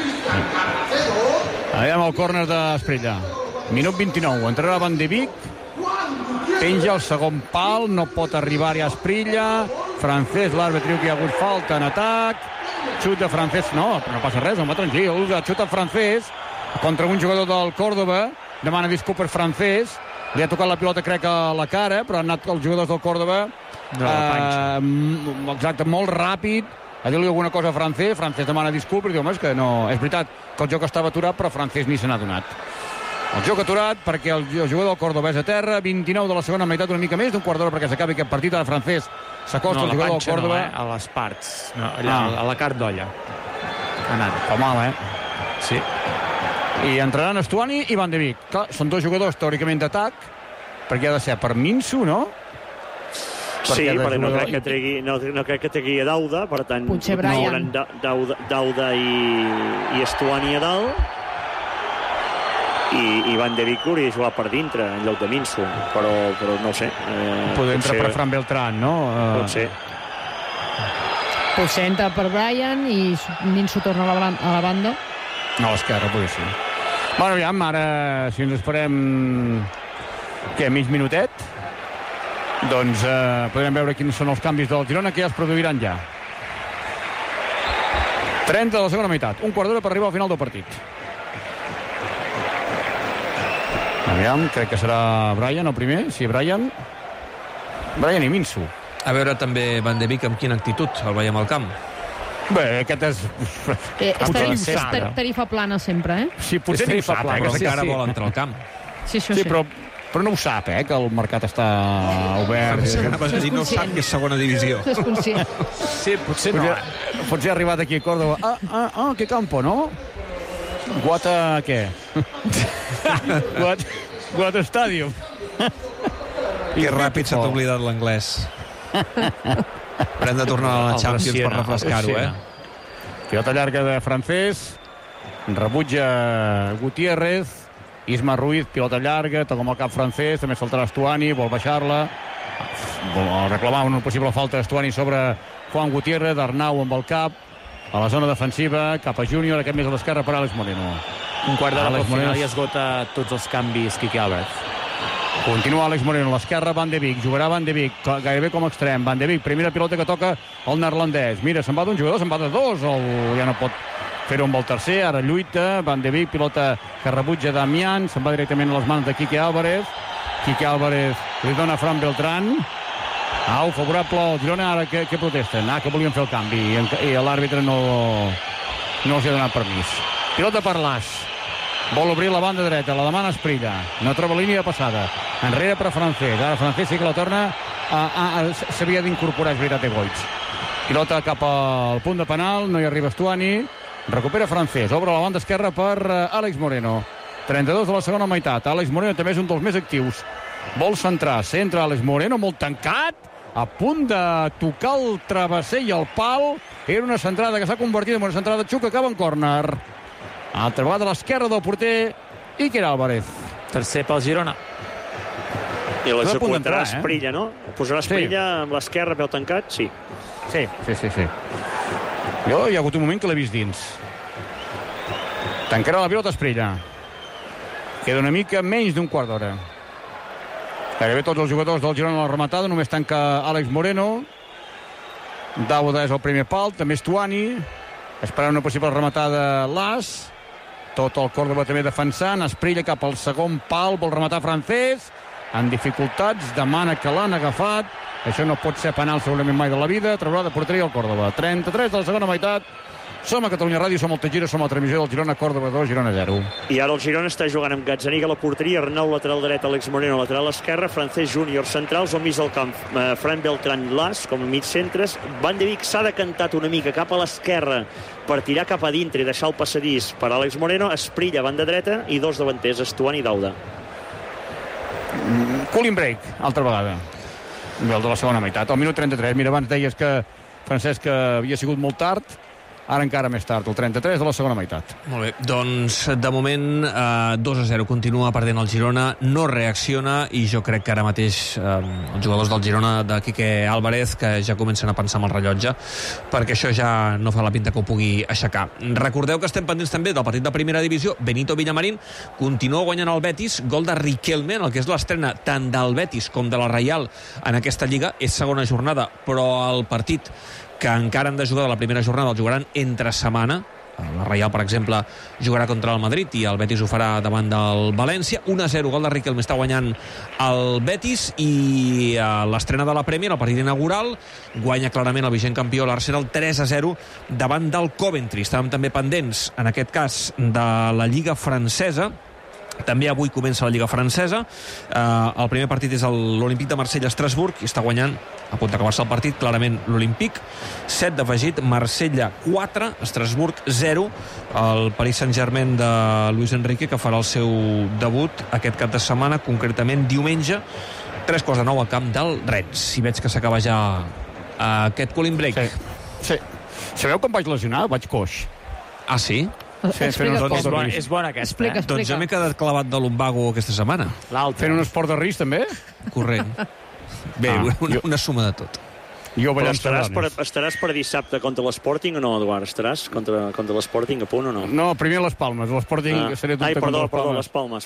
Aviam el córner d'Esprilla. Minut 29, entrarà Van de Beek, penja el segon pal, no pot arribar-hi a Esprilla, Francés, l'àrbitre diu que hi ha hagut falta en atac, xut de Francés, no passa res, home, tranquil, xut de Francés contra un jugador del Córdoba, demana disculpes Francés, li ha tocat la pilota crec a la cara, però han anat els jugadors del Córdoba exacte, molt ràpid a dir-li alguna cosa a Francés demana disculpes i diu, home, és que no, és veritat que el joc estava aturat, però Francés ni se n'ha donat. El joc aturat perquè el jugador del Córdoba és a terra, 29 de la segona meitat, una mica més d'un quart d'hora perquè s'acabi aquest partit. Ara Francés s'acosta al jugador del Córdoba. A les parts, allà, a la cart d'olla. Fa mal, Sí. I entraran Estuani i Van de Beek. Clar, són dos jugadors teòricament d'atac, perquè ha de ser per Minso, no? Sí, perquè no crec que tregui a Dauda, per tant, potser Brian. Dauda i Estuani a dalt, i Van de Beek hauria de jugar per dintre en lloc de Minso, però no ho sé. Poder entrar per Fran Beltrán, no? Potser entra per Brian i Minso torna a la banda. No, a l'esquerra, potser sí. Bueno, aviam, ara, si ens esperem mig minutet, doncs podrem veure quins són els canvis del Girona que ja es produiran ja. 30 de la segona meitat, un quart d'hora per arribar al final del partit. Aviam, crec que serà Brian el primer. Sí, Brian i Minso. A veure també Van de Beek amb quina actitud el veiem al camp. Bé, aquest és... És tarifa plana sempre, Sí, potser tarifa plana. Però que ara vol entrar al camp. Sí, però però no ho sap, que el mercat està obert. No sap que és segona divisió. És conscient. Sí, potser no. Potser ha arribat aquí a Córdoba. Que campo, no? Guata, què? Guata Stadium. Que ràpid s'ha oblidat l'anglès. Haurem de tornar a la Champions per refrescar-ho, Pilota llarga de Francés, rebutja Gutiérrez, Isma Ruiz, pilota llarga, toca amb el cap Francés, també saltarà Estuani, vol baixar-la, vol reclamar una possible falta d'Estuani sobre Juan Gutiérrez, Arnau amb el cap, a la zona defensiva, cap a Júnior, aquest més a l'esquerra per Àlex Moreno. Un quart d'hora al final i esgota tots els canvis Quique Álvarez. Continua Àlex Moreno a l'esquerra, Van de Beek, jugarà Van de Beek, gairebé com extrem. Van de Beek, primera pilota que toca el neerlandès. Mira, se'n va d'un jugador, se'n va de dos, ja no pot fer-ho amb el tercer, ara lluita, Van de Beek, pilota que rebutja Damián, se'n va directament a les mans de Quique Álvarez. Quique Álvarez li dona a Fran Beltrán. Favorable al Girona, ara que protesten, que volien fer el canvi, i l'àrbitre no els ha donat permís. Pilota per l'As. Vol obrir la banda dreta, la demana Esprilla. No troba línia de passada. Enrere per Francés. Ara Francés sí que la torna. S'havia d'incorporar, és veritat, Goits. Pilota cap al punt de penal, no hi arriba Estuani. Recupera Francés, obre la banda esquerra per Àlex Moreno. 32 de la segona meitat. Àlex Moreno també és un dels més actius. Vol centrar, centra Àlex Moreno, molt tancat, a punt de tocar el travesser i el pal. Era una centrada que s'ha convertit en una centrada xuca, acaba en córner. Altra vegada a l'esquerra del porter Iker Álvarez. Tercer pel Girona. I l'executarà Esprilla, no? Posarà Esprilla amb l'esquerra, peu tancat? Sí. Sí. Jo hi ha hagut un moment que l'he vist dins. Tancarà la pilota Esprilla. Queda una mica menys d'un quart d'hora. Gairebé tots els jugadors del Girona a la rematada, només tanca Àlex Moreno. Dauda és el primer pal, també Estuani. Esperant una possible rematada l'As. Tot el Córdoba també defensant. Esprilla cap al segon pal, vol rematar Francés. En dificultats, demana que l'han agafat. Això no pot ser penal segurament mai de la vida. Traurà de porteria el Córdoba. 33 de la segona meitat. Som a Catalunya Ràdio, som al Tejero, som a la transmissió del Girona, Córdoba 2, Girona 0. I ara el Girona està jugant amb Gazzaniga a la porteria, Arnau lateral dret, Àlex Moreno lateral esquerra, Francés Júnior centrals, al mig del camp, Fran Beltrán Las com a mig centres. Van de Beek s'ha decantat una mica cap a l'esquerra per tirar cap a dintre i deixar el passadís per Àlex Moreno. Esprilla banda dreta i dos davanters, Estuani i Dauda. Cooling break, altra vegada. El de la segona meitat, al minut 33. Mira, abans deies que Francesc havia sigut molt tard. Ara encara més tard, el 33 de la segona meitat. Molt bé, doncs de moment 2-0, continua perdent el Girona, no reacciona, i jo crec que ara mateix els jugadors del Girona de Quique Álvarez que ja comencen a pensar amb el rellotge, perquè això ja no fa la pinta que ho pugui aixecar. Recordeu que estem pendents també del partit de primera divisió. Benito Villamarín continua guanyant el Betis, gol de Riquelme, en el que és l'estrena tant del Betis com de la Reial en aquesta lliga. És segona jornada, però el partit que encara han de jugar de la primera jornada el jugaran entre setmana. La Reial, per exemple, jugarà contra el Madrid i el Betis ho farà davant del València. 1-0, gol de Riquelme, està guanyant el Betis, i l'estrena de la Premier, el partit inaugural, guanya clarament el vigent campió, l'Arsenal, 3-0 davant del Coventry. Estàvem també pendents, en aquest cas, de la Lliga francesa. També avui comença la Lliga francesa. El primer partit és l'Olímpic de Marsella-Estrasburg, i està guanyant, a punt d'acabar-se el partit, clarament l'Olímpic. 7 d'afegit, Marsella 4, Estrasburg 0. El Paris Saint-Germain de Luis Enrique, que farà el seu debut aquest cap de setmana, concretament diumenge, 3:09 al camp del Rennes. Si veig que s'acaba ja aquest cooling break. Sí. Sabeu com vaig lesionar? Vaig coix. Ah, sí? És bona aquesta. Explica. Doncs ja m'he quedat clavat de lumbago aquesta setmana. Fent un esport de risc, també? Corrent. Bé, una suma de tot. Jo ballant estaràs per dissabte contra l'Sporting o no, Eduard? Estaràs contra l'Sporting a punt o no? No, primer les Palmes. L'Sporting seré tot perdó, les Palmes.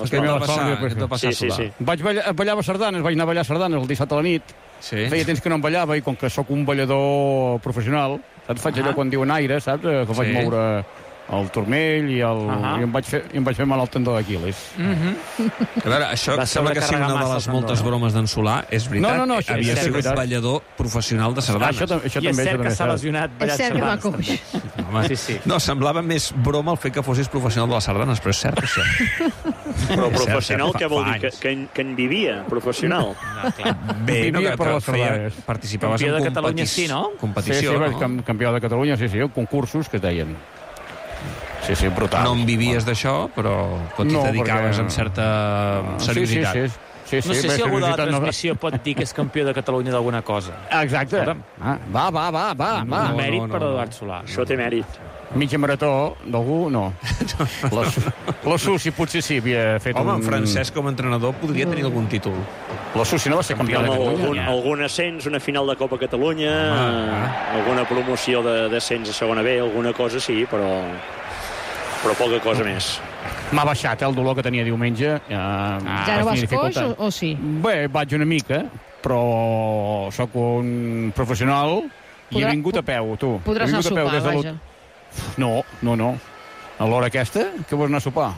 Sí. Vaig ballar a Sardanes, vaig anar a ballar a Sardanes el dissabte a la nit. Feia temps que no em ballava, i com que sóc un ballador professional, saps? Faig allò quan diuen aire, saps? Que faig moure el turmell i em vaig fer mal al tendó d'Aquiles. A veure, això sembla que sigui una de les moltes bromes d'en Solà. És veritat, no, havia sigut ballador professional de sardanes. Això I és cert que s'ha lesionat ballant sardanes. No, semblava més broma el fet que fossis professional de les sardanes, però és cert, això. Però professional, què vol dir? Que en vivia, professional. Bé, no, que participaves en de Catalunya, sí, no? competició. Sí, campió de Catalunya, sí, concursos que es deien. Sí, brutal. No en vivies d'això, però t'hi dedicaves amb certa seriositat. Sí, no sé si algú de la transmissió pot dir que és campió de Catalunya d'alguna cosa. Exacte. Va. Un mèrit per Eduard Solà. Això té mèrit. Mitja marató d'algú, no. La Susi potser sí havia fet Home, Francesc com a entrenador podria tenir algun títol. La Susi no va ser campió de Catalunya. Algun ascens, una final de Copa Catalunya, alguna promoció d'ascens a segona B, alguna cosa sí, però poca cosa més. M'ha baixat el dolor que tenia diumenge. Ja no vas coix o sí? Bé, vaig una mica, però sóc un professional i he vingut a peu, tu. Podràs anar a sopar, vaja. No. A l'hora aquesta, que vols anar a sopar?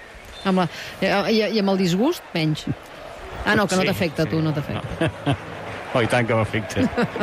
I amb el disgust, menys. No, que no t'afecta, tu, no t'afecta. Oh, i tant que m'afecta.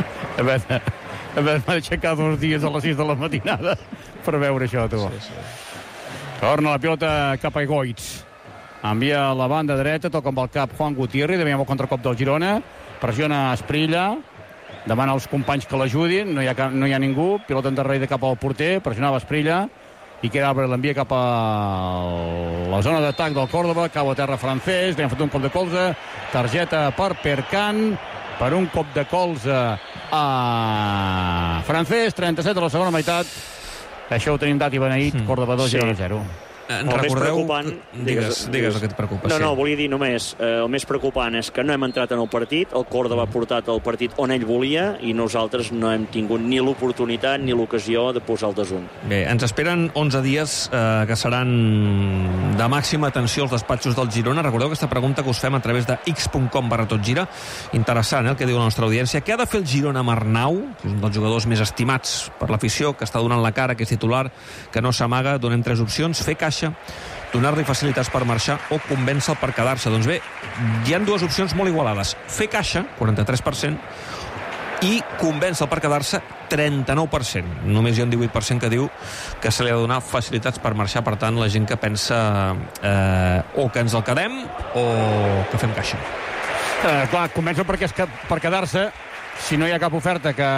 Haver-me d'aixecar 2 dies a les 6 de la matinada per veure això, tu. Torna la pilota cap a Goitz. Envia a la banda dreta, toca amb el cap Juan Gutiérrez, veiem el contracop del Girona, pressiona Esprilla, demana als companys que l'ajudin, no hi ha ningú, pilota endarrere cap al porter, pressionava Esprilla, i queda Álvarez, l'envia cap a la zona d'atac del Córdoba, cau a terra Francés, li han fet un cop de colze, targeta per Percan, per un cop de colze a Francés, 37 a la segona meitat. Això ho tenim dat i beneït, Córdoba 2, Girona 0. Recordeu... Digues el que et preocupa. No, volia dir només, el més preocupant és que no hem entrat en el partit, el Córdoba ha portat el partit on ell volia i nosaltres no hem tingut ni l'oportunitat ni l'ocasió de posar el desúm. Bé, ens esperen 11 dies que seran de màxima atenció als despatxos del Girona. Recordeu aquesta pregunta que us fem a través de x.com/totgira. Interessant, el que diu la nostra audiència. Què ha de fer el Girona amb Arnau, que és un dels jugadors més estimats per l'afició, que està donant la cara, que és titular, que no s'amaga? Donem 3 opcions. Fer caixa, donar-li facilitats per marxar o convèncer-lo per quedar-se. Doncs bé, hi ha 2 opcions molt igualades. Fer caixa, 43%, i convèncer-lo per quedar-se, 39%. Només hi ha un 18% que diu que se li ha de donar facilitats per marxar. Per tant, la gent que pensa o que ens el quedem o que fem caixa. Clar, convèncer perquè és per quedar-se, si no hi ha cap oferta que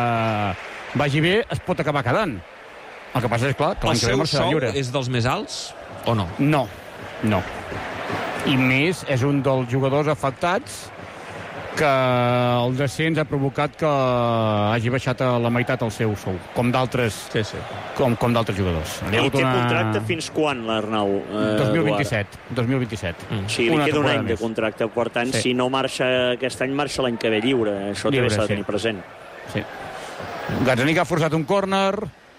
vagi bé, es pot acabar quedant. El que passa és, clar, que l'any que ve marxarà lliure. El seu sou és dels més alts o no? No. I més, és un dels jugadors afectats que el descens ha provocat que hagi baixat a la meitat el seu sou, com d'altres com d'altres jugadors. I té contracte fins quan, l'Arnau? 2027. Sí, li queda un any de contracte. Per tant, si no marxa aquest any, marxa l'any que ve lliure. Això també s'ha de tenir present. Sí. Gazzaniga ha forçat un córner.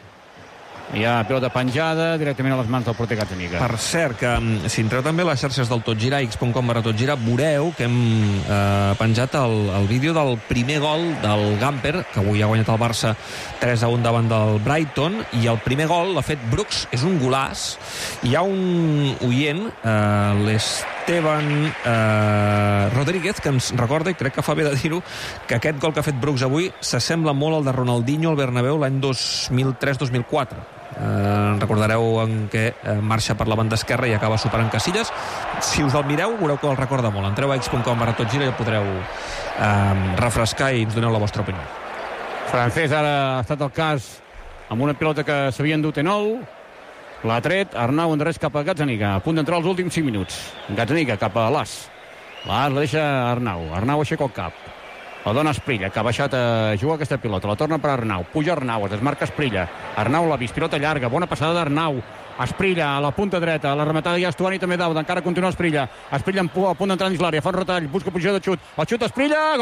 Hi ha pilota penjada directament a les mans del porter Gazzaniga. Per cert, que si entreu també a les xarxes del Totgira, x.com/totgira, veureu que hem penjat el vídeo del primer gol del Gamper, que avui ha guanyat el Barça 3-1 davant del Brighton, i el primer gol l'ha fet Brooks, és un golaç. Hi ha un oient, l'Esteban Rodríguez, que ens recorda, i crec que fa bé de dir-ho, que aquest gol que ha fet Brooks avui s'assembla molt al de Ronaldinho al Bernabéu l'any 2003-2004. Recordareu en què marxa per la banda esquerra i acaba superant Casillas. Si us el mireu, veureu que el recorda molt. Entreu a x.com/totgira i el podreu refrescar i ens doneu la vostra opinió. Francés ara ha estat el cas amb una pilota que s'havia endut en ol. L'ha tret, Arnau endreix cap a Gazzaniga, a punt d'entrar els últims 5 minuts. Gazzaniga cap a l'As. L'As la deixa Arnau aixeca el cap. La dona Esprilla, que ha baixat a jugar aquesta pilota. La torna per Arnau. Puja Arnau, es desmarca Esprilla. Arnau l'ha vist, pilota llarga, bona passada d'Arnau. Esprilla a la punta dreta, la rematada ja Estuani també Dauda, encara continua Esprilla. Esprilla a punt d'entrar dins l'àrea, fa un retall, busca posició de xut. El xut Esprilla,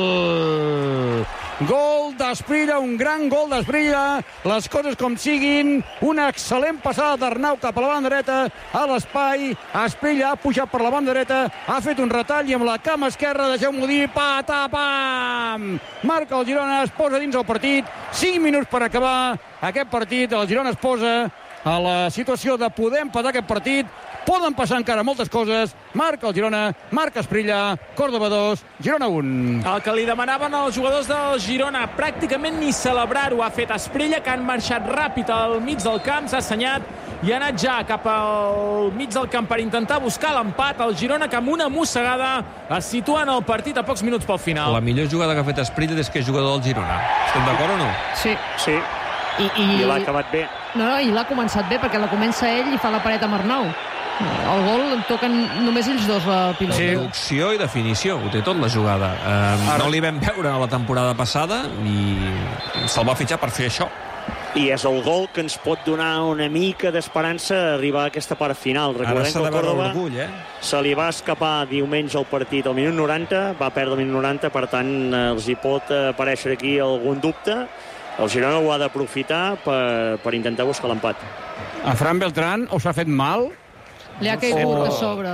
gol! Gol d'Esprilla, un gran gol d'Esprilla. Les coses com siguin, una excel·lent passada d'Arnau cap a la banda dreta, a l'espai. Esprilla ha pujat per la banda dreta, ha fet un retall i amb la cama esquerra, deixeu-m'ho dir, patapam! Marca el Girona, es posa dins el partit, 5 minuts per acabar aquest partit, el Girona es posa a la situació de poder empatar aquest partit. Poden passar encara moltes coses. Marca el Girona, marca Esprilla, Córdoba 2, Girona 1. El que li demanaven als jugadors del Girona pràcticament ni celebrar-ho ha fet Esprilla, que han marxat ràpid al mig del camp, s'ha assenyat i ha anat ja cap al mig del camp per intentar buscar l'empat. El Girona, que amb una mossegada es situa en el partit a pocs minuts pel final. La millor jugada que ha fet Esprilla des que és jugador del Girona. Estem d'acord o no? Sí. Sí. I l'ha acabat bé. No, i l'ha començat bé, perquè la comença ell i fa la paret amb Arnau. El gol toquen només ells dos la pilota. Sí, opció i definició, ho té tot la jugada. No li vam veure la temporada passada i se'l va fitxar per fer això. I és el gol que ens pot donar una mica d'esperança a arribar a aquesta part final. Recordem que el Córdoba se li va escapar diumenge al partit al minut 90, va perdre el minut 90, per tant els hi pot aparèixer aquí algun dubte. El Girona ho ha d'aprofitar per intentar buscar l'empat. A Fran Beltrán o s'ha fet mal? Li ha caigut a sobre.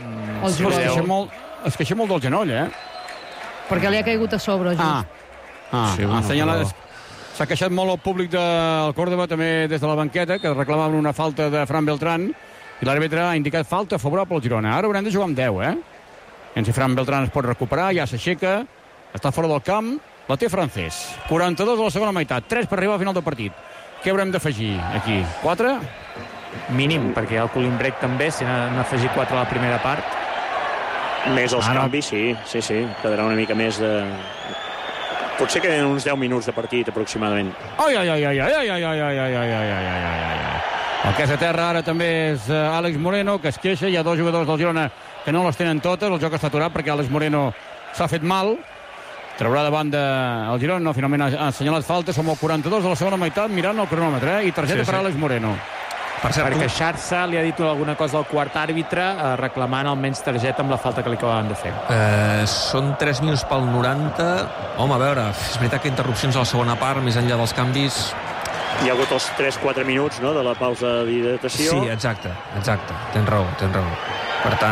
Es queixa molt del genoll, Perquè li ha caigut a sobre, just. S'ha queixat molt el públic del Córdoba, també des de la banqueta, que reclamaven una falta de Fran Beltrán, i l'àrbitre ha indicat falta favorable al Girona. Ara haurem de jugar amb 10, I si Fran Beltrán es pot recuperar, ja s'aixeca, està fora del camp, la té Francés. 42 a la segona meitat, 3 per arribar al final del partit. Què haurem d'afegir aquí? 4? Mínim, perquè el cooling break també, si n'han afegit 4 a la primera part. Més els canvis, sí. Quedarà una mica més de... Potser queden uns 10 minuts de partit, aproximadament. Ai. El que és a terra ara també és Àlex Moreno, que es queixa. Hi ha 2 jugadors del Girona que no les tenen totes. El joc està aturat perquè Àlex Moreno s'ha fet mal. Traurà de banda el Girona, no, finalment ha assenyalat falta. Som al 42 de la segona meitat, mirant el cronòmetre, i targeta per Àlex Moreno. Per queixar-se, li ha dit alguna cosa al quart àrbitre, reclamant almenys targeta amb la falta que li acabaven de fer. Són 3 minuts pel 90. Home, a veure, és veritat que interrupcions a la segona part, més enllà dels canvis... Hi ha hagut els 3-4 minuts, no?, de la pausa d'hidratació. Sí, exacte. Tens raó. Per tant,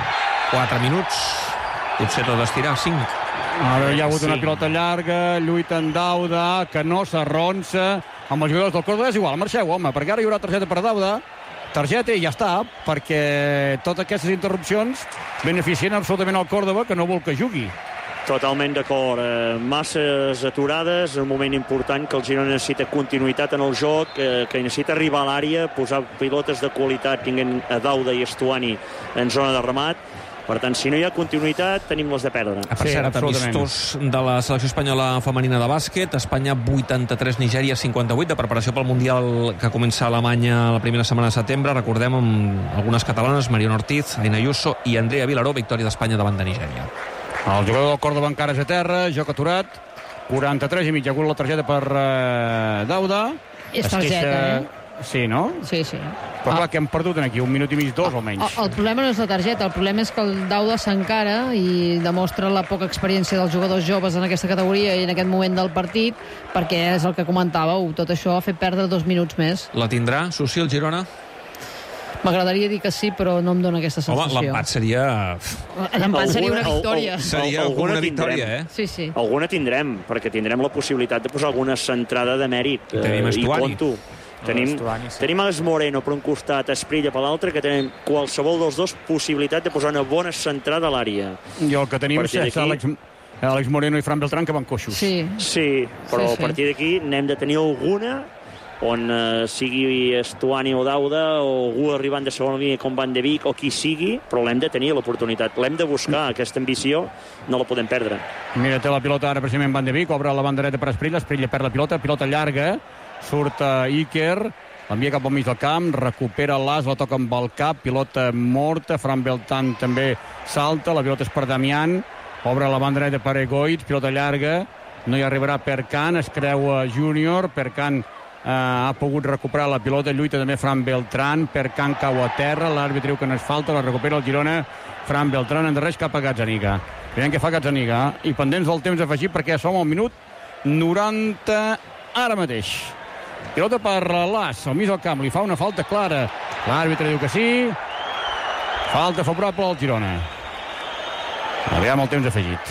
4 minuts, potser tot estirar, 5. Ara hi ha hagut una pilota llarga, lluita en Dauda, que no s'arronsa amb els jugadors del Córdoba. És igual, marxeu, home, perquè ara hi haurà targeta per Dauda. Targeta i ja està, perquè totes aquestes interrupcions beneficien absolutament al Córdoba, que no vol que jugui. Totalment d'acord. Masses aturades, un moment important que el Girona necessita continuïtat en el joc, que necessita arribar a l'àrea, posar pilotes de qualitat, tinguent a Dauda i Estuani en zona de remat. Per tant, si no hi ha continuïtat, tenim les de perdre. Per cert, amistós de la selecció espanyola femenina de bàsquet, Espanya 83, Nigèria 58, de preparació pel Mundial que comença a Alemanya la primera setmana de setembre. Recordem amb algunes catalanes, Mariona Ortiz, Aina Ayuso i Andrea Vilaró, victòria d'Espanya davant de Nigèria. El jugador del Córdoba encara és a terra, joc aturat, 43 i mig, ha hagut la targeta per Dauda. És targeta, Sí, no? Sí. Però clar, que hem perdut aquí, 1 minut i mig, 2 almenys. El problema no és la targeta, el problema és que el Dauda s'encara i demostra la poca experiència dels jugadors joves en aquesta categoria i en aquest moment del partit, perquè és el que comentàveu, tot això ha fet perdre 2 minuts més. La tindrà, Susi, el Girona? M'agradaria dir que sí, però no em dona aquesta sensació. Home, l'empat seria... L'empat seria una victòria. Seria una victòria, Sí. Alguna tindrem, perquè tindrem la possibilitat de posar alguna centrada de mèrit. Tenim Estuani. Tenim Àlex Moreno per un costat, Esprilla per l'altre, que tenen qualsevol dels dos possibilitat de posar una bona centrada a l'àrea. I el que tenim és Àlex Moreno i Fran Beltrán, que van coixos. Sí, però a partir d'aquí n'hem de tenir alguna on sigui Estuani o Dauda o algú arribant de segona línia com Van de Beek o qui sigui, però l'hem de tenir l'oportunitat, l'hem de buscar, aquesta ambició no la podem perdre. Mira, té la pilota ara precisament Van de Beek, obre la banda dreta per Esprilla perd la pilota llarga, surt Iker, l'envia cap al mig del camp, recupera l'as, la toca amb el cap, pilota morta, Fran Beltrán també salta, la pilota és per Damián, obre la banda dreta per Egoitz, pilota llarga, no hi arribarà Perkan, es creu Júnior, Perkan ha pogut recuperar la pilota, lluita també Fran Beltrán, Perkan cau a terra, l'àrbitre diu que no és falta, la recupera el Girona, Fran Beltrán endarreix cap a Gazzaniga. Veiem què fa Gazzaniga, i pendents del temps afegit perquè som al minut 90 ara mateix. Pilota per l'As, al mig del camp, li fa una falta clara, l'àrbitre diu que sí, falta favorable al Girona. Aviam el temps afegit.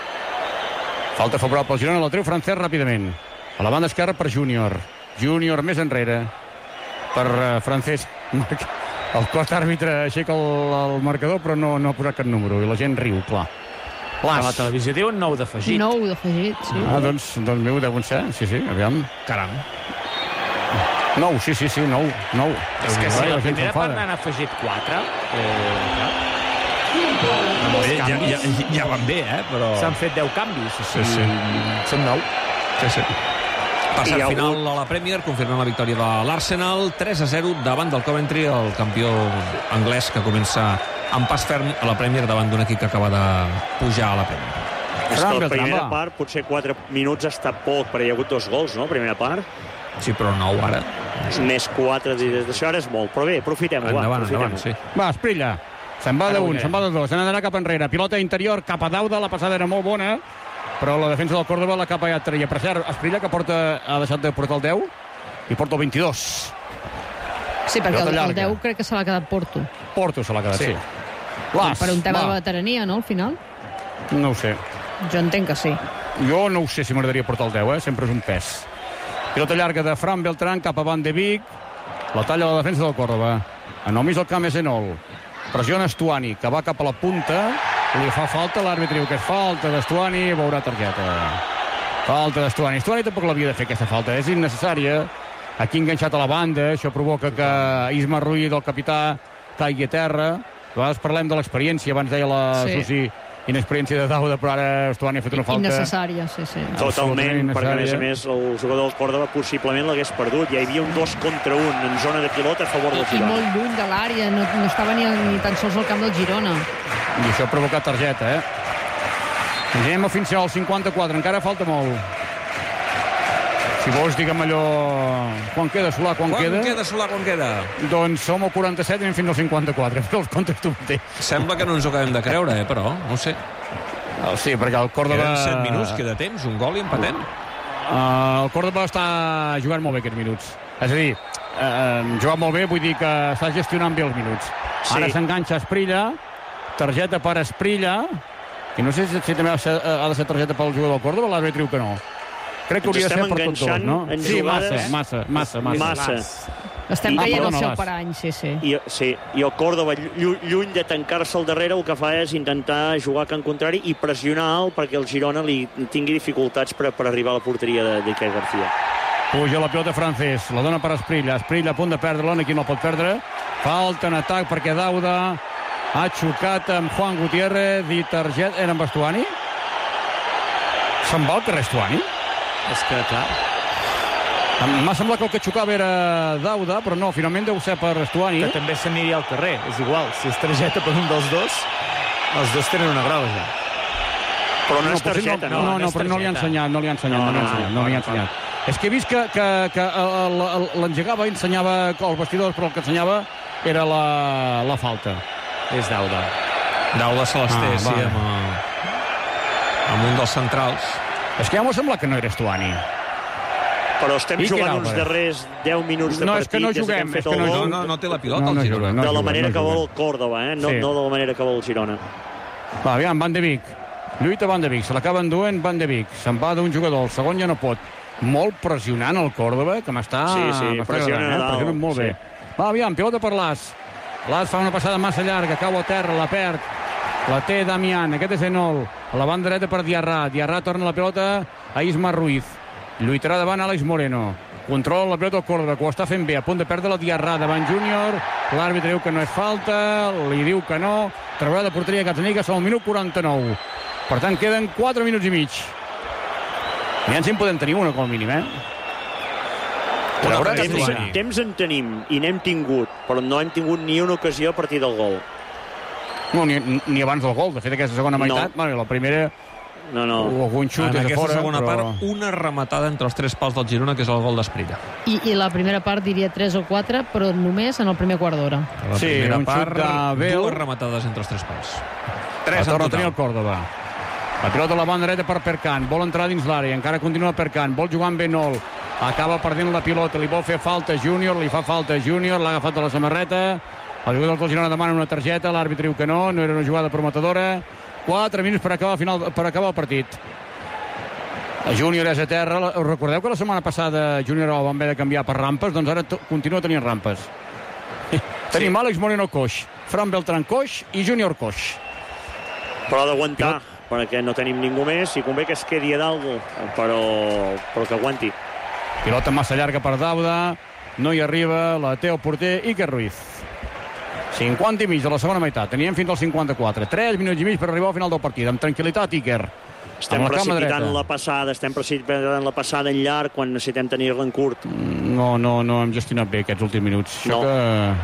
Falta favorable al Girona, la treu Francesc ràpidament. A la banda esquerra per Júnior més enrere. per Francesc. El cos d'àrbitre aixeca el marcador, però no ha posat cap número, i la gent riu, clar. A la televisió diuen 9 d'afegit. 9 d'afegit, sí. Doncs meu deuen ser, sí, aviam. Caram. 9, sí, 9. És que si la primera part n'han afegit 4... Ja van bé, però... S'han fet 10 canvis. Sí. Són 9. Sí. Passa al final a la Premier, confirmant la victòria de l'Arsenal, 3-0 davant del Coventry, el campió anglès que comença amb pas ferm a la Premier davant d'un equip que acaba de pujar a la Premier. És que la primera part, potser 4 minuts ha estat poc, perquè hi ha hagut 2 gols, no?, primera part. Sí, però 9 ara. Més 4 d'això ara és molt, però bé, aprofitem-ho. Endavant, sí. Va, Esprilla. Se'n va d'un, se'n va de dos, s'han d'anar cap enrere. Pilota interior, cap a Dauda, la passada era molt bona, però la defensa del Córdoba l'ha cap a traia. Per cert, Esprilla, que ha deixat de portar el 10, i porta el 22. Sí, perquè el 10 crec que se l'ha quedat Porto. Porto se l'ha quedat, sí. Per un tema de veterania, no, al final? No ho sé. Jo entenc que sí. Jo no ho sé si m'agradaria portar el 10, sempre és un pes. Pilota llarga de Fran Beltrán cap a Van de Beek. La talla la defensa del Córdoba. Enomís el camp és Enol. Pressiona Stuani, que va cap a la punta. Li fa falta, l'àrbitre diu que és falta d'Stuani, veurà targeta. Falta d'Stuani. Stuani tampoc l'havia de fer aquesta falta, és innecessària. Aquí enganxat a la banda, això provoca que Isma Ruiz, el capità, caigui a terra. A vegades parlem de l'experiència, abans deia la Susi, inexperiència de Dauda, però ara Stuani ha fet una falta. Innecessària, sí. Totalment, perquè a més el jugador del Córdoba possiblement l'hagués perdut. Hi havia un 2 contra 1 en zona de pilota a favor del Girona. I molt lluny de l'àrea, no estava ni tan sols al camp del Girona. I això ha provocat targeta, Anem a fins al 54, encara falta molt. Si vols, digue'm allò... Quan queda, Solà, quan queda? Doncs som al 47 i anem fins al 54. Però els comptes tu mateix. Sembla que no ens ho acabem de creure, però no ho sé. Sí, perquè el Córdoba... Queden 7 minuts, queda temps, un gol i empatem. El Córdoba està jugant molt bé aquests minuts. És a dir, jugat molt bé, vull dir que està gestionant bé els minuts. Ara s'enganxa Esprilla, targeta per Esprilla, i no sé si també ha de ser targeta pel jugador del Còrdoba, l'àrbitre diu que no. Crec que hauria de ser per tots dos, no? Sí, massa. Estem caient el seu parany, sí. I el Còrdoba, lluny de tancar-se al darrere, el que fa és intentar jugar a camp contrari i pressionar alt perquè el Girona li tingui dificultats per arribar a la porteria d'Iker García. Puja la pilota francès, la dona per Esprilla a punt de perdre-la, aquí no pot perdre. Falta en atac perquè Dauda ha xocat amb Juan Gutiérrez i targeta... Era amb Stuani? Se'n va al carrer Stuani? És que, clar... M'ha semblat que el que xocava era Dauda, però no, finalment deu ser per Stuani. Que també s'aniria al carrer, és igual. Si és targeta per un dels dos, els dos tenen una groga ja. Però no és targeta, no? No, però no li ha ensenyat. És que he vist que l'engegava, ensenyava els vestidors, però el que ensenyava era la falta. És Dauda. Dauda se les té, sí, amb un dels centrals. És que ja m'ho sembla que no era Stuani. Però estem jugant uns darrers 10 minuts de partit. No, és que no juguem. No té la pilota el Girona. De la manera que vol el Còrdoba, no de la manera que vol el Girona. Va, aviam, Van de Beek. Lluita Van de Beek, se l'acaben duent Van de Beek. Se'n va d'un jugador, el segon ja no pot. Molt pressionant el Còrdoba, que m'està... Sí, pressiona pressionant molt bé. Va, aviam, pilota per l'As. L'As fa una passada massa llarga, cau a terra, la perd. La té Damián, aquest és Enol. A la banda dreta per Diarra. Diarra torna la pilota a Isma Ruiz. Lluitarà davant Àlex Moreno. Controla la pilota al Còrdoba, que ho està fent bé. A punt de perdre la Diarra davant Júnior. L'àrbitre diu que no és falta, li diu que no. Treballar de porteria Gazzaniga, són el minut 49. Per tant, queden 4 minuts i mig. Ja ens en podem tenir una, com a mínim, Temps en tenim i n'hem tingut, però no hem tingut ni una ocasió a partir del gol. No, ni abans del gol. De fet, aquesta segona meitat, la primera... No. Algun xut en des de aquesta fora, segona part, una rematada entre els 3 pals del Girona, que és el gol d'Esprilla. I la primera part diria 3 o 4, però només en el primer quart d'hora. La primera part, dues rematades entre els 3 pals. 3 en total. El Còrdoba. La pilota a la banda dreta per Perkan. Vol entrar dins l'àrea. Encara continua Perkan. Vol jugar amb Benol. Acaba perdent la pilota. Li vol fer falta Júnior. Li fa falta Júnior. L'ha agafat de la samarreta. El jugador del Girona demana una targeta. L'àrbitre diu que no. No era una jugada prometedora. 4 minuts per acabar el partit. Júnior és a terra. Us recordeu que la setmana passada Júnior el van haver de canviar per rampes? Doncs ara continua tenint rampes. Tenim Àlex Moreno coix, Fran Beltrán coix i Júnior coix. Però ha d'aguantar, perquè no tenim ningú més i convé que es quedi a dalt, però que aguanti. Pilota massa llarga per Dauda, no hi arriba, la té el porter Iker Ruiz. 50 i mig de la segona meitat, teníem fins al 54. 3 minuts i mig per arribar al final del partit, amb tranquil·litat Iker. Estem precipitant la passada en llarg quan necessitem tenir-la en curt. No hem gestionat bé aquests últims minuts. Això que...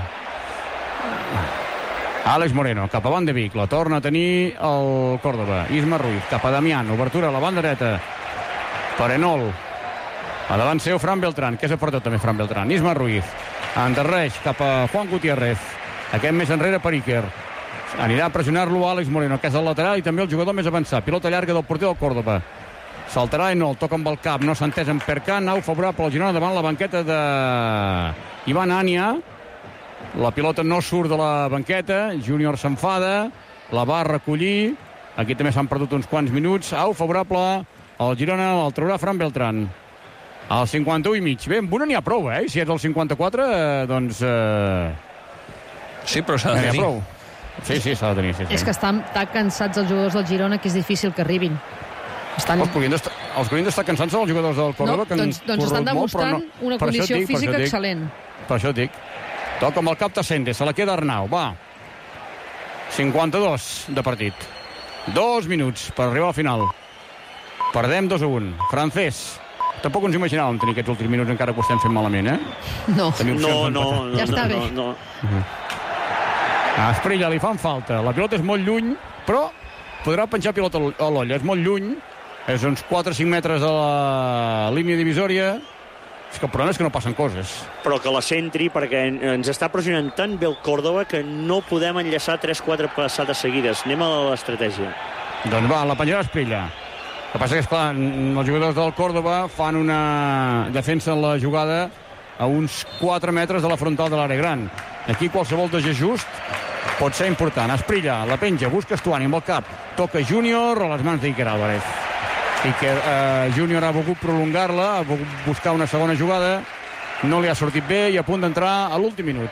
Àlex Moreno, cap a Van de Beek, la torna a tenir el Córdoba. Isma Ruiz, cap a Damián, obertura a la banda dreta. Per Enol. A davant seu, Fran Beltrán, que és a porta també Fran Beltrán. Isma Ruiz, endarreix cap a Juan Gutiérrez. Aquest més enrere per Iker. Anirà a pressionar-lo Àlex Moreno, que és el lateral i també el jugador més avançat. Pilota llarga del porter del Córdoba. Saltarà Enol, toca amb el cap, no s'ha entès en Percan. Nau favorable al Girona davant la banqueta de Ivan Ania. La pilota no surt de la banqueta, Júnior s'enfada, la va recollir, aquí també s'han perdut uns quants minuts, au favorable al Girona, el traurà Fran Beltrán. Al 51 i mig. Bé, amb una n'hi ha prou, Si ets al 54, doncs... Sí, però s'ha de tenir. Sí, s'ha de tenir. Sí. És que estan tan cansats els jugadors del Girona que és difícil que arribin. Els que haurien d'estar cansats són els jugadors del Córdoba, que han doncs estan demostrant una condició física excel·lent. Per això et dic. Toca amb el cap Tassende, se la queda Arnau, va. 52 de partit. 2 minuts per arribar al final. Perdem 2-1. Francès. Tampoc ens imaginàvem tenir aquests últims minuts encara que ho estem fent malament, No. Ja està bé. A Esprilla li fan falta. La pilota és molt lluny, però podrà penjar pilota a l'olla. És molt lluny. És uns 4-5 metres de la línia divisòria. És que el problema és que no passen coses. Però que la centri, perquè ens està pressionant tan bé el Córdoba que no podem enllaçar 3-4 passades seguides. Anem a l'estratègia. Doncs va, la penjarà Esprilla. El que passa que, esclar, els jugadors del Córdoba fan una defensa en la jugada a uns 4 metres de la frontal de l'àrea gran. Aquí qualsevol desajust pot ser important. Esprilla, la penja, busca Estuani amb el cap. Toca Júnior a les mans d'Iker Álvarez. Júnior ha volgut prolongar-la, ha volgut buscar una segona jugada, no li ha sortit bé i a punt d'entrar a l'últim minut.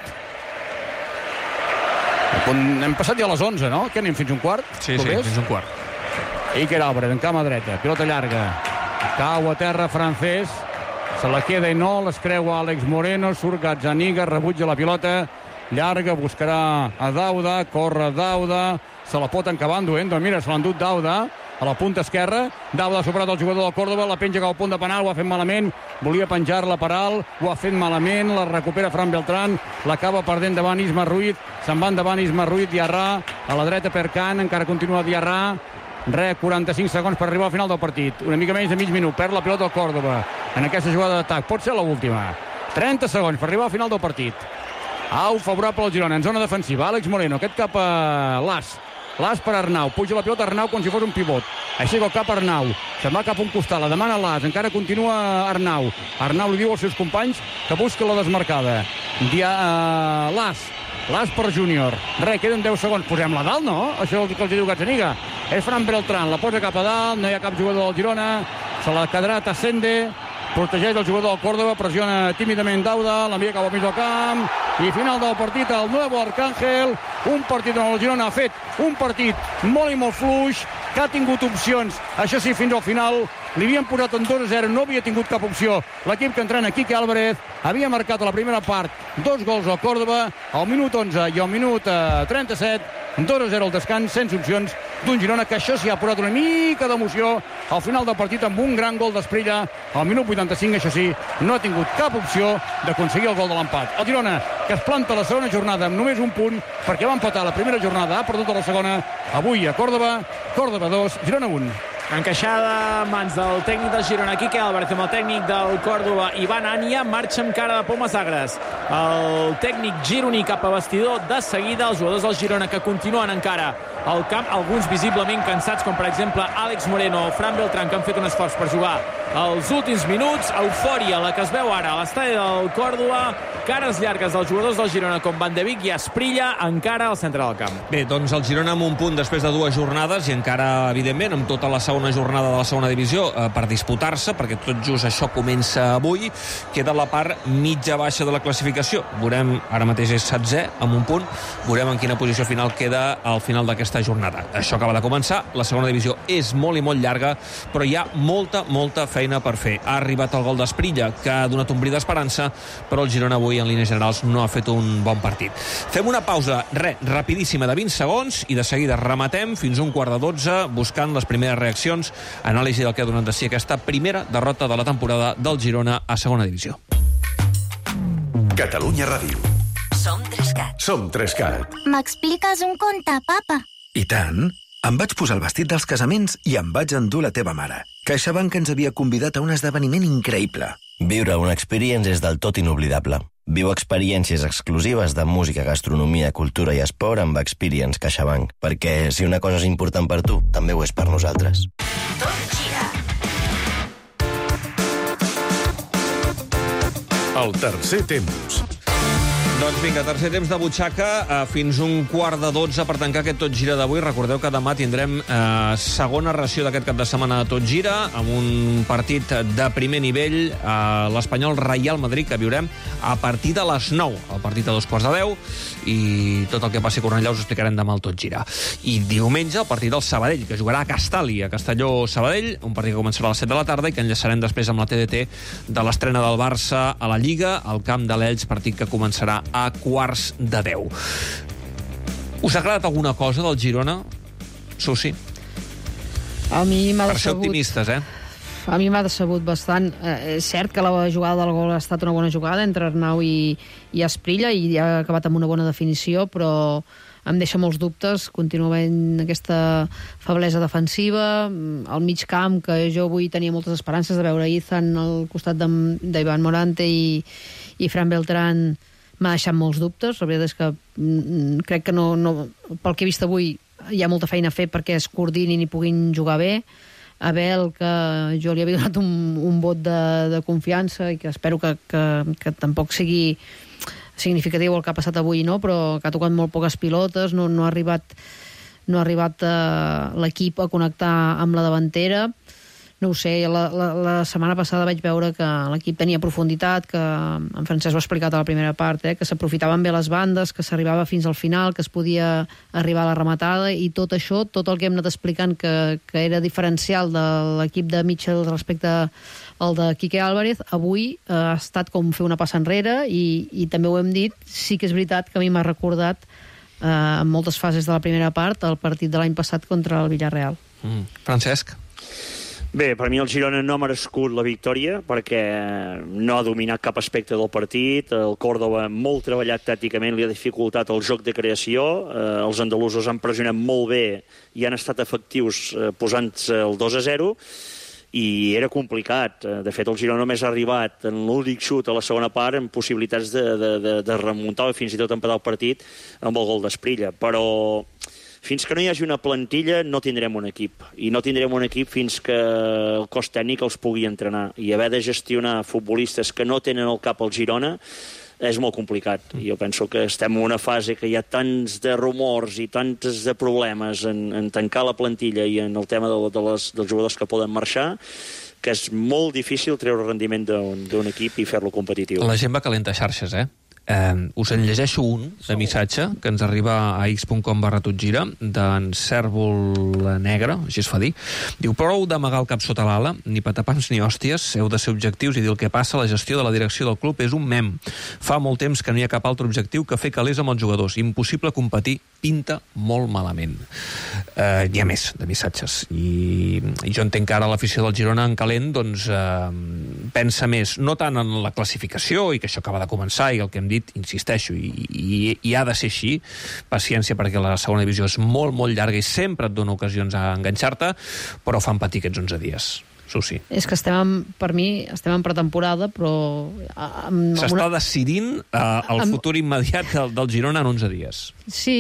Hem passat ja a les 11, no? Que anem fins un quart? Sí, fins un quart. Iker Álvarez, en cama dreta, pilota llarga. Cau a terra Francès, se la queda Enol, es creua Àlex Moreno, surt Gazzaniga, rebutja la pilota, llarga, buscarà a Dauda, corre Dauda, se la pot encabar enduent, doncs mira, se l'ha endut Dauda, a la punta esquerra, Dauda ha superat el jugador del Córdoba, la penja cap al punt de penal, ho ha fet malament, volia penjar-la per alt, ho ha fet malament, la recupera Fran Beltrán, l'acaba perdent davant Isma Ruiz, se'n va endavant Isma Ruiz, Diarra, a la dreta Percan, encara continua Diarra, 45 segons per arribar al final del partit, una mica menys de mig minut, perd la pilota del Córdoba, en aquesta jugada d'atac, pot ser l'última, 30 segons per arribar al final del partit, au favorable al Girona, en zona defensiva, Àlex Moreno, aquest cap a Las per Arnau, puja la pilota Arnau com si fos un pivot, aixeca el cap Arnau, se'n va cap a un costat, la demana Las, encara continua Arnau li diu als seus companys que busca la desmarcada, Las per Júnior, queden 10 segons, posem-la dalt, no? Això és el que els diu Gazzaniga, és Fran Beltrán, la posa cap a dalt, no hi ha cap jugador del Girona, se la quedarà Tassende, protegeix el jugador del Córdoba, pressiona tímidament Dauda, l'envia cap al mig del camp, i final del partit, el Nuevo Arcángel, un partit on el Girona ha fet un partit molt i molt fluix, que ha tingut opcions, això sí, fins al final, li havien posat en 2-0, no havia tingut cap opció. L'equip que entrena Quique Álvarez havia marcat a la primera part 2 gols al Córdoba, al minut 11 i al minut 37, 2-0 al descans, sense opcions d'un Girona que això sí ha posat una mica d'emoció al final del partit amb un gran gol d'Esprilla. Al minut 85, això sí, no ha tingut cap opció d'aconseguir el gol de l'empat. El Girona, que es planta la segona jornada amb només un punt, perquè va empatar la primera jornada, ha perdut a la segona, avui a Córdoba, Córdoba 2, Girona 1. Encaixada mans del tècnic del Girona, Quique Álvarez, amb el tècnic del Córdoba, Ivan Ania, marxa amb cara de pomes agres. El tècnic gironí cap a vestidor de seguida, els jugadors del Girona que continuen encara al camp, alguns visiblement cansats, com per exemple Àlex Moreno o Fran Beltrán, que han fet un esforç per jugar els últims minuts. Eufòria, la que es veu ara a l'estadi del Córdoba, cares llargues dels jugadors del Girona com Van de Beek i Esprilla encara al centre del camp. Bé, doncs el Girona amb un punt després de 2 jornades i encara, evidentment, amb tota la segona una jornada de la segona divisió per disputar-se, perquè tot just això comença avui. Queda la part mitja-baixa de la classificació. Veurem, ara mateix és 7è, amb un punt. Veurem en quina posició final queda al final d'aquesta jornada. Això acaba de començar. La segona divisió és molt i molt llarga, però hi ha molta feina per fer. Ha arribat el gol d'Esprilla, que ha donat un bri d'esperança, però el Girona avui, en línies generals, no ha fet un bon partit. Fem una pausa, rapidíssima, de 20 segons, i de seguida rematem fins a 11:45, buscant les primeres reaccions, anàlisi del que ha donat de si aquesta primera derrota de la temporada del Girona a segona divisió. Catalunya Ràdio. Som 3CAT. Som 3CAT. M'expliques un conte, papa? I tant. Em vaig posar el vestit dels casaments i em vaig endur la teva mare. CaixaBank ens havia convidat a un esdeveniment increïble. Viure una experience és del tot inoblidable. Viu experiències exclusives de música, gastronomia, cultura i esport amb Experience CaixaBank. Perquè si una cosa és important per tu, també ho és per nosaltres. Tot gira. El tercer temps. Doncs vinga, tercer temps de butxaca, fins un 11:45 per tancar aquest Tot Gira d'avui. Recordeu que demà tindrem segona ració d'aquest cap de setmana de Tot Gira, amb un partit de primer nivell, l'Espanyol Real Madrid, que viurem a partir de les 9, el partit a 9:45, i tot el que passi a Cornellà us explicarem demà al Tot Gira. I diumenge el partit del Sabadell, que jugarà a Castali, a Castelló-Sabadell, un partit que començarà a les 7 de la tarda i que enllaçarem després amb la TDT de l'estrena del Barça a la Lliga, al camp de l'Elx, partit que començarà a 9:45. Us ha agradat alguna cosa del Girona, Susi? A mi m'ha decebut. Per ser optimistes, A mi m'ha decebut bastant. És cert que la jugada del gol ha estat una bona jugada entre Arnau i Asprilla i ha acabat amb una bona definició, però em deixa molts dubtes. Continua havent aquesta feblesa defensiva, al mig camp, que jo avui tenia moltes esperances de veure Izan al costat d'Ivan Morante i Fran Beltrán. M'ha deixat molts dubtes. La veritat és que crec que no, pel que he vist avui hi ha molta feina a fer perquè es coordinin i puguin jugar bé. Abel, que jo li havia donat un vot de confiança i que espero que tampoc sigui significatiu el que ha passat avui, no? Però que ha tocat molt poques pilotes, no ha arribat l'equip a connectar amb la davantera. No ho sé, la setmana passada vaig veure que l'equip tenia profunditat, que en Francesc ho ha explicat a la primera part, que s'aprofitaven bé les bandes, que s'arribava fins al final, que es podia arribar a la rematada, i tot això, tot el que hem anat explicant que era diferencial de l'equip de Mitchell respecte al de Quique Álvarez, avui ha estat com fer una passa enrere, i també ho hem dit, sí que és veritat que a mi m'ha recordat en moltes fases de la primera part el partit de l'any passat contra el Villarreal. Francesc? Bé, per mi el Girona no ha merescut la victòria perquè no ha dominat cap aspecte del partit. El Córdoba, molt treballat tàcticament, li ha dificultat el joc de creació. Els andalusos han pressionat molt bé i han estat efectius posant-se el 2-0 i era complicat. De fet, el Girona només ha arribat en l'únic xut a la segona part amb possibilitats de remuntar o fins i tot empatar el partit amb el gol d'Asprilla. Però fins que no hi hagi una plantilla no tindrem un equip, i no tindrem un equip fins que el cos tècnic els pugui entrenar, i haver de gestionar futbolistes que no tenen al cap el Girona és molt complicat. Jo penso que estem en una fase que hi ha tants de rumors i tants de problemes en tancar la plantilla i en el tema dels jugadors que poden marxar, que és molt difícil treure rendiment d'un equip i fer-lo competitiu. La gent va calenta xarxes, us en llegeixo un de missatge que ens arriba a x.com/totgira d'en Cèrvol Negre, així es fa dir. Diu: prou d'amagar el cap sota l'ala, ni patapans ni hòsties, heu de ser objectius i dir el que passa. La gestió de la direcció del club és un mem. Fa molt temps que no hi ha cap altre objectiu que fer calés amb els jugadors. Impossible competir, pinta molt malament. N'hi ha més de missatges. I jo entenc que ara l'afició del Girona en calent pensa més, no tant en la classificació, i que això acaba de començar, i el que hem dit, insisteixo, i ha de ser així. Paciència, perquè la segona divisió és molt, molt llarga i sempre et dona ocasions a enganxar-te, però fan patir aquests 11 dies. Susi. És que per mi estem en pretemporada, però... S'està decidint el futur immediat del Girona en 11 dies. Sí,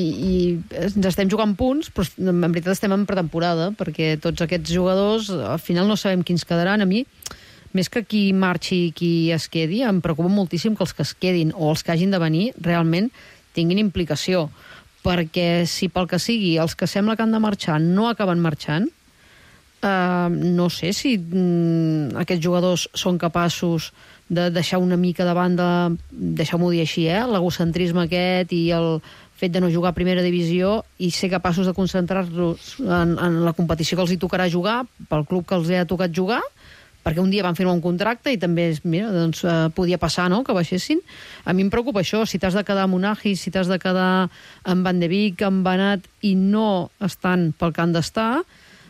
i ens estem jugant punts, però en veritat estem en pretemporada, perquè tots aquests jugadors, al final no sabem quins quedaran. A mi, més que qui marxi i qui es quedi, em preocupa moltíssim que els que es quedin o els que hagin de venir realment tinguin implicació, perquè si pel que sigui els que sembla que han de marxar no acaben marxant, no sé si aquests jugadors són capaços de deixar una mica de banda, deixeu-m'ho dir així, l'egocentrisme aquest i el fet de no jugar a primera divisió i ser capaços de concentrar-los en la competició que els hi tocarà jugar, pel club que els ha tocat jugar, perquè un dia van firmar un contracte i també podia passar, no?, que baixessin. A mi em preocupa això, si t'has de quedar amb Unai, si t'has de quedar amb Van de Beek, amb Banat, i no estan pel que han d'estar,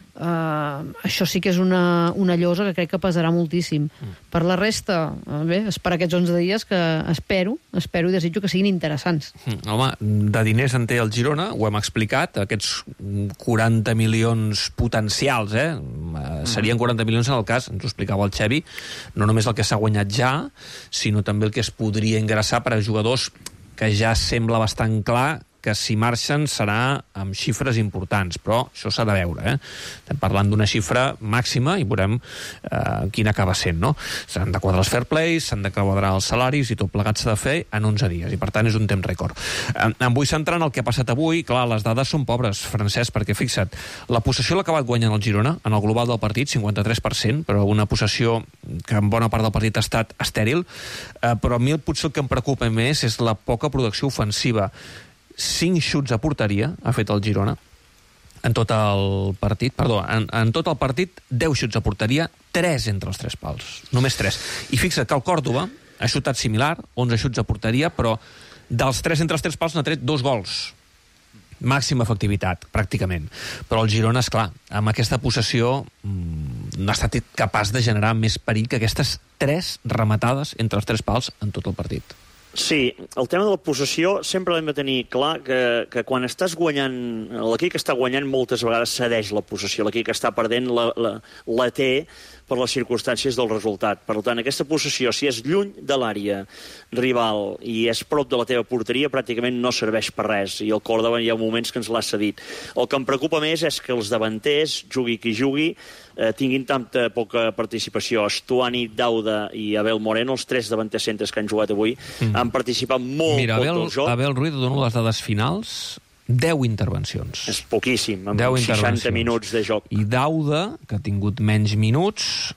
això sí que és una llosa que crec que pesarà moltíssim. Per la resta, bé, és per aquests 11 dies que espero i desitjo que siguin interessants. Home, de diners en té el Girona, ho hem explicat, aquests 40 milions potencials, serien 40 milions en el cas, ens ho explicava el Xevi, no només el que s'ha guanyat ja, sinó també el que es podria ingressar per a jugadors que ja sembla bastant clar que si marxen serà amb xifres importants, però això s'ha de veure. Estem parlant d'una xifra màxima i veurem quina acaba sent, no? S'han de quadrar els fair plays, s'han de quadrar els salaris i tot plegat s'ha de fer en 11 dies, i per tant és un temps rècord. Em vull centrar en el que ha passat avui. Clar, les dades són pobres, Francesc, perquè fixa't, la possessió l'ha acabat guanyant el Girona, en el global del partit, 53%, però una possessió que en bona part del partit ha estat estèril, però a mi potser el que em preocupa més és la poca producció ofensiva. 5 xuts a porteria ha fet el Girona en tot el partit, en tot el partit 10 xuts a porteria, 3 entre els 3 pals, només 3. I fixa't que el Còrdova ha xutat similar, 11 xuts a porteria, però dels 3 entre els 3 pals n'ha tret 2 gols. Màxima efectivitat, pràcticament. Però el Girona, esclar, amb aquesta possessió no ha estat capaç de generar més perill que aquestes 3 rematades entre els 3 pals en tot el partit. Sí, el tema de la possessió sempre hem de tenir clar que quan estàs guanyant, l'equip que està guanyant moltes vegades cedeix la possessió, l'equip que està perdent la té per les circumstàncies del resultat. Per tant, aquesta possessió, si és lluny de l'àrea rival i és prop de la teva porteria, pràcticament no serveix per res, i el Còrdova hi ha moments que ens l'ha cedit. El que em preocupa més és que els davanters, jugui qui jugui, tinguin tanta poca participació. Stuani, Dauda i Abel Moreno, els 3 davanters centres que han jugat avui, han participat molt poc del joc. Abel Ruiz, dono les dades finals, 10 intervencions. És poquíssim, amb 60 minuts de joc. I Dauda, que ha tingut menys minuts,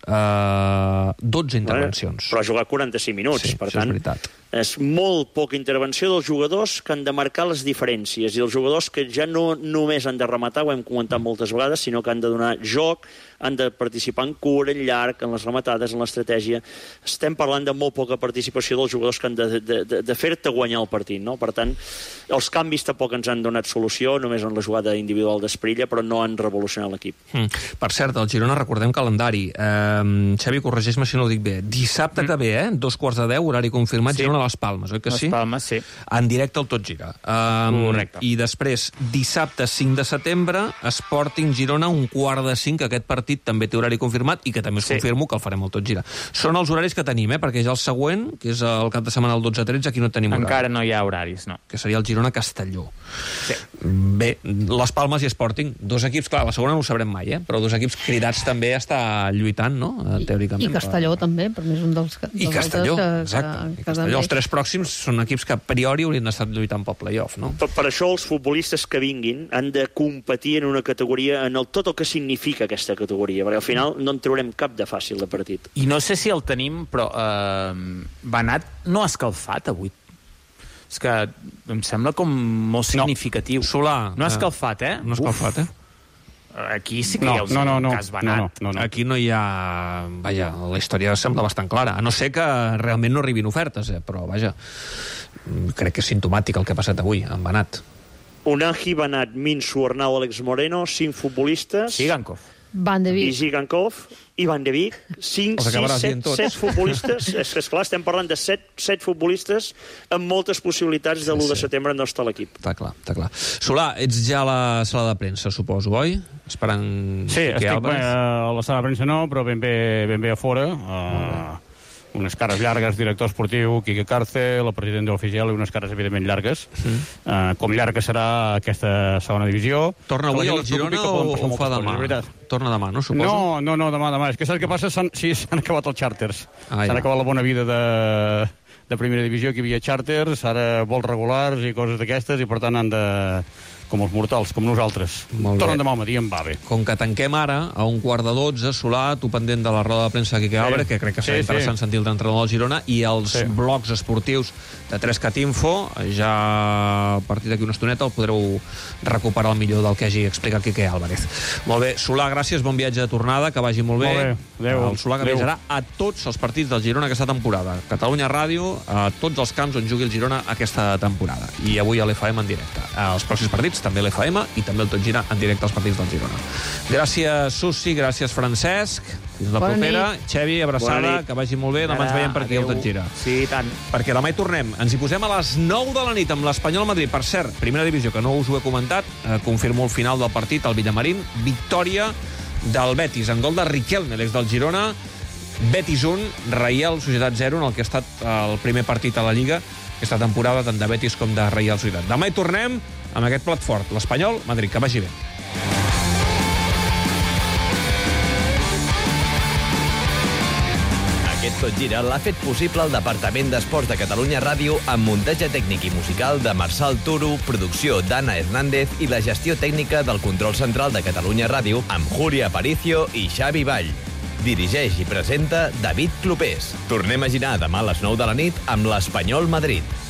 12 intervencions. Però ha jugat 45 minuts, sí, per tant, és veritat. És molt poca intervenció dels jugadors que han de marcar les diferències, i els jugadors que ja no només han de rematar, ho hem comentat moltes vegades, sinó que han de donar joc, han de participar en curt, en llarg, en les rematades, en l'estratègia. Estem parlant de molt poca participació dels jugadors que han de fer-te guanyar el partit, no? Per tant, els canvis tampoc ens han donat solució, només en la jugada individual d'Esprilla, però no han revolucionat l'equip. Per cert, el Girona, recordem calendari. Xavi, corregeix-me si no ho dic bé. Dissabte que ve, 2:15, horari confirmat, sí. Girona a les Palmes, oi que sí? Les Palmes, sí. En directe al Tot Gira. Correcte. I després, dissabte 5 de setembre, Sporting Girona, 4:45, aquest partit també té horari confirmat i que també us confirmo que el farem al Tot Gira. Són els horaris que tenim, perquè ja el següent, que és el cap de setmana el 12-13, aquí no tenim horari. Encara no hi ha horaris, no. Que seria el Girona-Castelló. Sí. Bé, les Palmes i Sporting, 2 equips, clar, la segona no ho sabrem mai, però 2 equips cridats també a estar lluitant, no?, teòricament. I Castelló també, per més un dels I Castelló, exacte. I Castelló, els 3 pròxims són equips que a priori haurien d'estar lluitant pel play-off, no? Per això els futbolistes que vinguin han de competir en una categoria, en tot el que significa aquesta categoria, perquè al final no en traurem cap de fàcil de partit. I no sé si el tenim, però Banat no ha escalfat avui. És que em sembla com molt significatiu. Solà. No ha escalfat, No ha escalfat, Aquí sí que hi ha un cas Banat. No. Aquí no hi ha... Vaja, la història sembla bastant clara. A no ser que realment no arribin ofertes, però vaja, crec que és simptomàtic el que ha passat avui amb Banat. Unai, Banat, Minsu, Arnau, Àlex Moreno, 5 futbolistes. Zigankov. Van de Beek. I Zigankov, i Van de Beek, 5, 6, 7 futbolistes. És clar, estem parlant de 7 futbolistes amb moltes possibilitats de l'1 de setembre no estar a l'equip. Està clar. Solà, ets ja a la sala de premsa, suposo, oi? Esperant... Sí, estic a la sala de premsa no, però ben bé a fora. Unes cares llargues, director esportiu, Quique Cárcel, el president de l'oficial, i unes cares evidentment llargues. Com llarga serà aquesta segona divisió. Torna avui al Girona o ho fa demà? Torna demà, no, suposo? No, demà. És que saps què passa? Sí, s'han acabat els xàrters. S'han acabat la bona vida de primera divisió, que hi havia xàrters, ara vols regulars i coses d'aquestes, i per tant han com els mortals, com nosaltres. Tornen demà al matí, em va bé. Com que tanquem ara, a 11:45, Solà, tu pendent de la roda de premsa de Quique Álvarez, que crec que serà interessant sentir el d'entrenador del Girona, i els blocs esportius de 3cat Info, ja a partir d'aquí una estoneta el podreu recuperar el millor del que hagi explicat Quique Álvarez. Molt bé, Solà, gràcies, bon viatge de tornada, que vagi molt bé. El Solà que viatjarà a tots els partits del Girona aquesta temporada. Catalunya Ràdio, a tots els camps on jugui el Girona aquesta temporada. I avui a l'FM en directe. Els pròxims partits també l'FM i també el Tot Gira en directe als partits del Girona. Gràcies, Susi, gràcies, Francesc. Fins la propera. Xevi, abraçada, que vagi molt bé. Demà ens veiem per aquí al Tot Gira. Sí, tant. Perquè demà hi tornem. Ens hi posem a les 9 de la nit amb l'Espanyol Madrid. Per cert, primera divisió, que no us ho he comentat, confirmo el final del partit al Villamarín. Victòria del Betis, en gol de Riquelme, l'ex del Girona. Betis 1, Reial Societat 0, en el que ha estat el primer partit a la Lliga aquesta temporada, tant de Betis com de Reial Societat. Demà hi tornem amb aquest plat fort, l'Espanyol Madrid. Que vagi bé. Aquest Tot Gira l'ha fet possible el Departament d'Esports de Catalunya Ràdio amb muntatge tècnic i musical de Marçal Turo, producció d'Anna Hernández i la gestió tècnica del control central de Catalunya Ràdio amb Júlia Aparicio i Xavi Vall. Dirigeix i presenta David Clopés. Tornem a girar demà a les 9 de la nit amb l'Espanyol Madrid.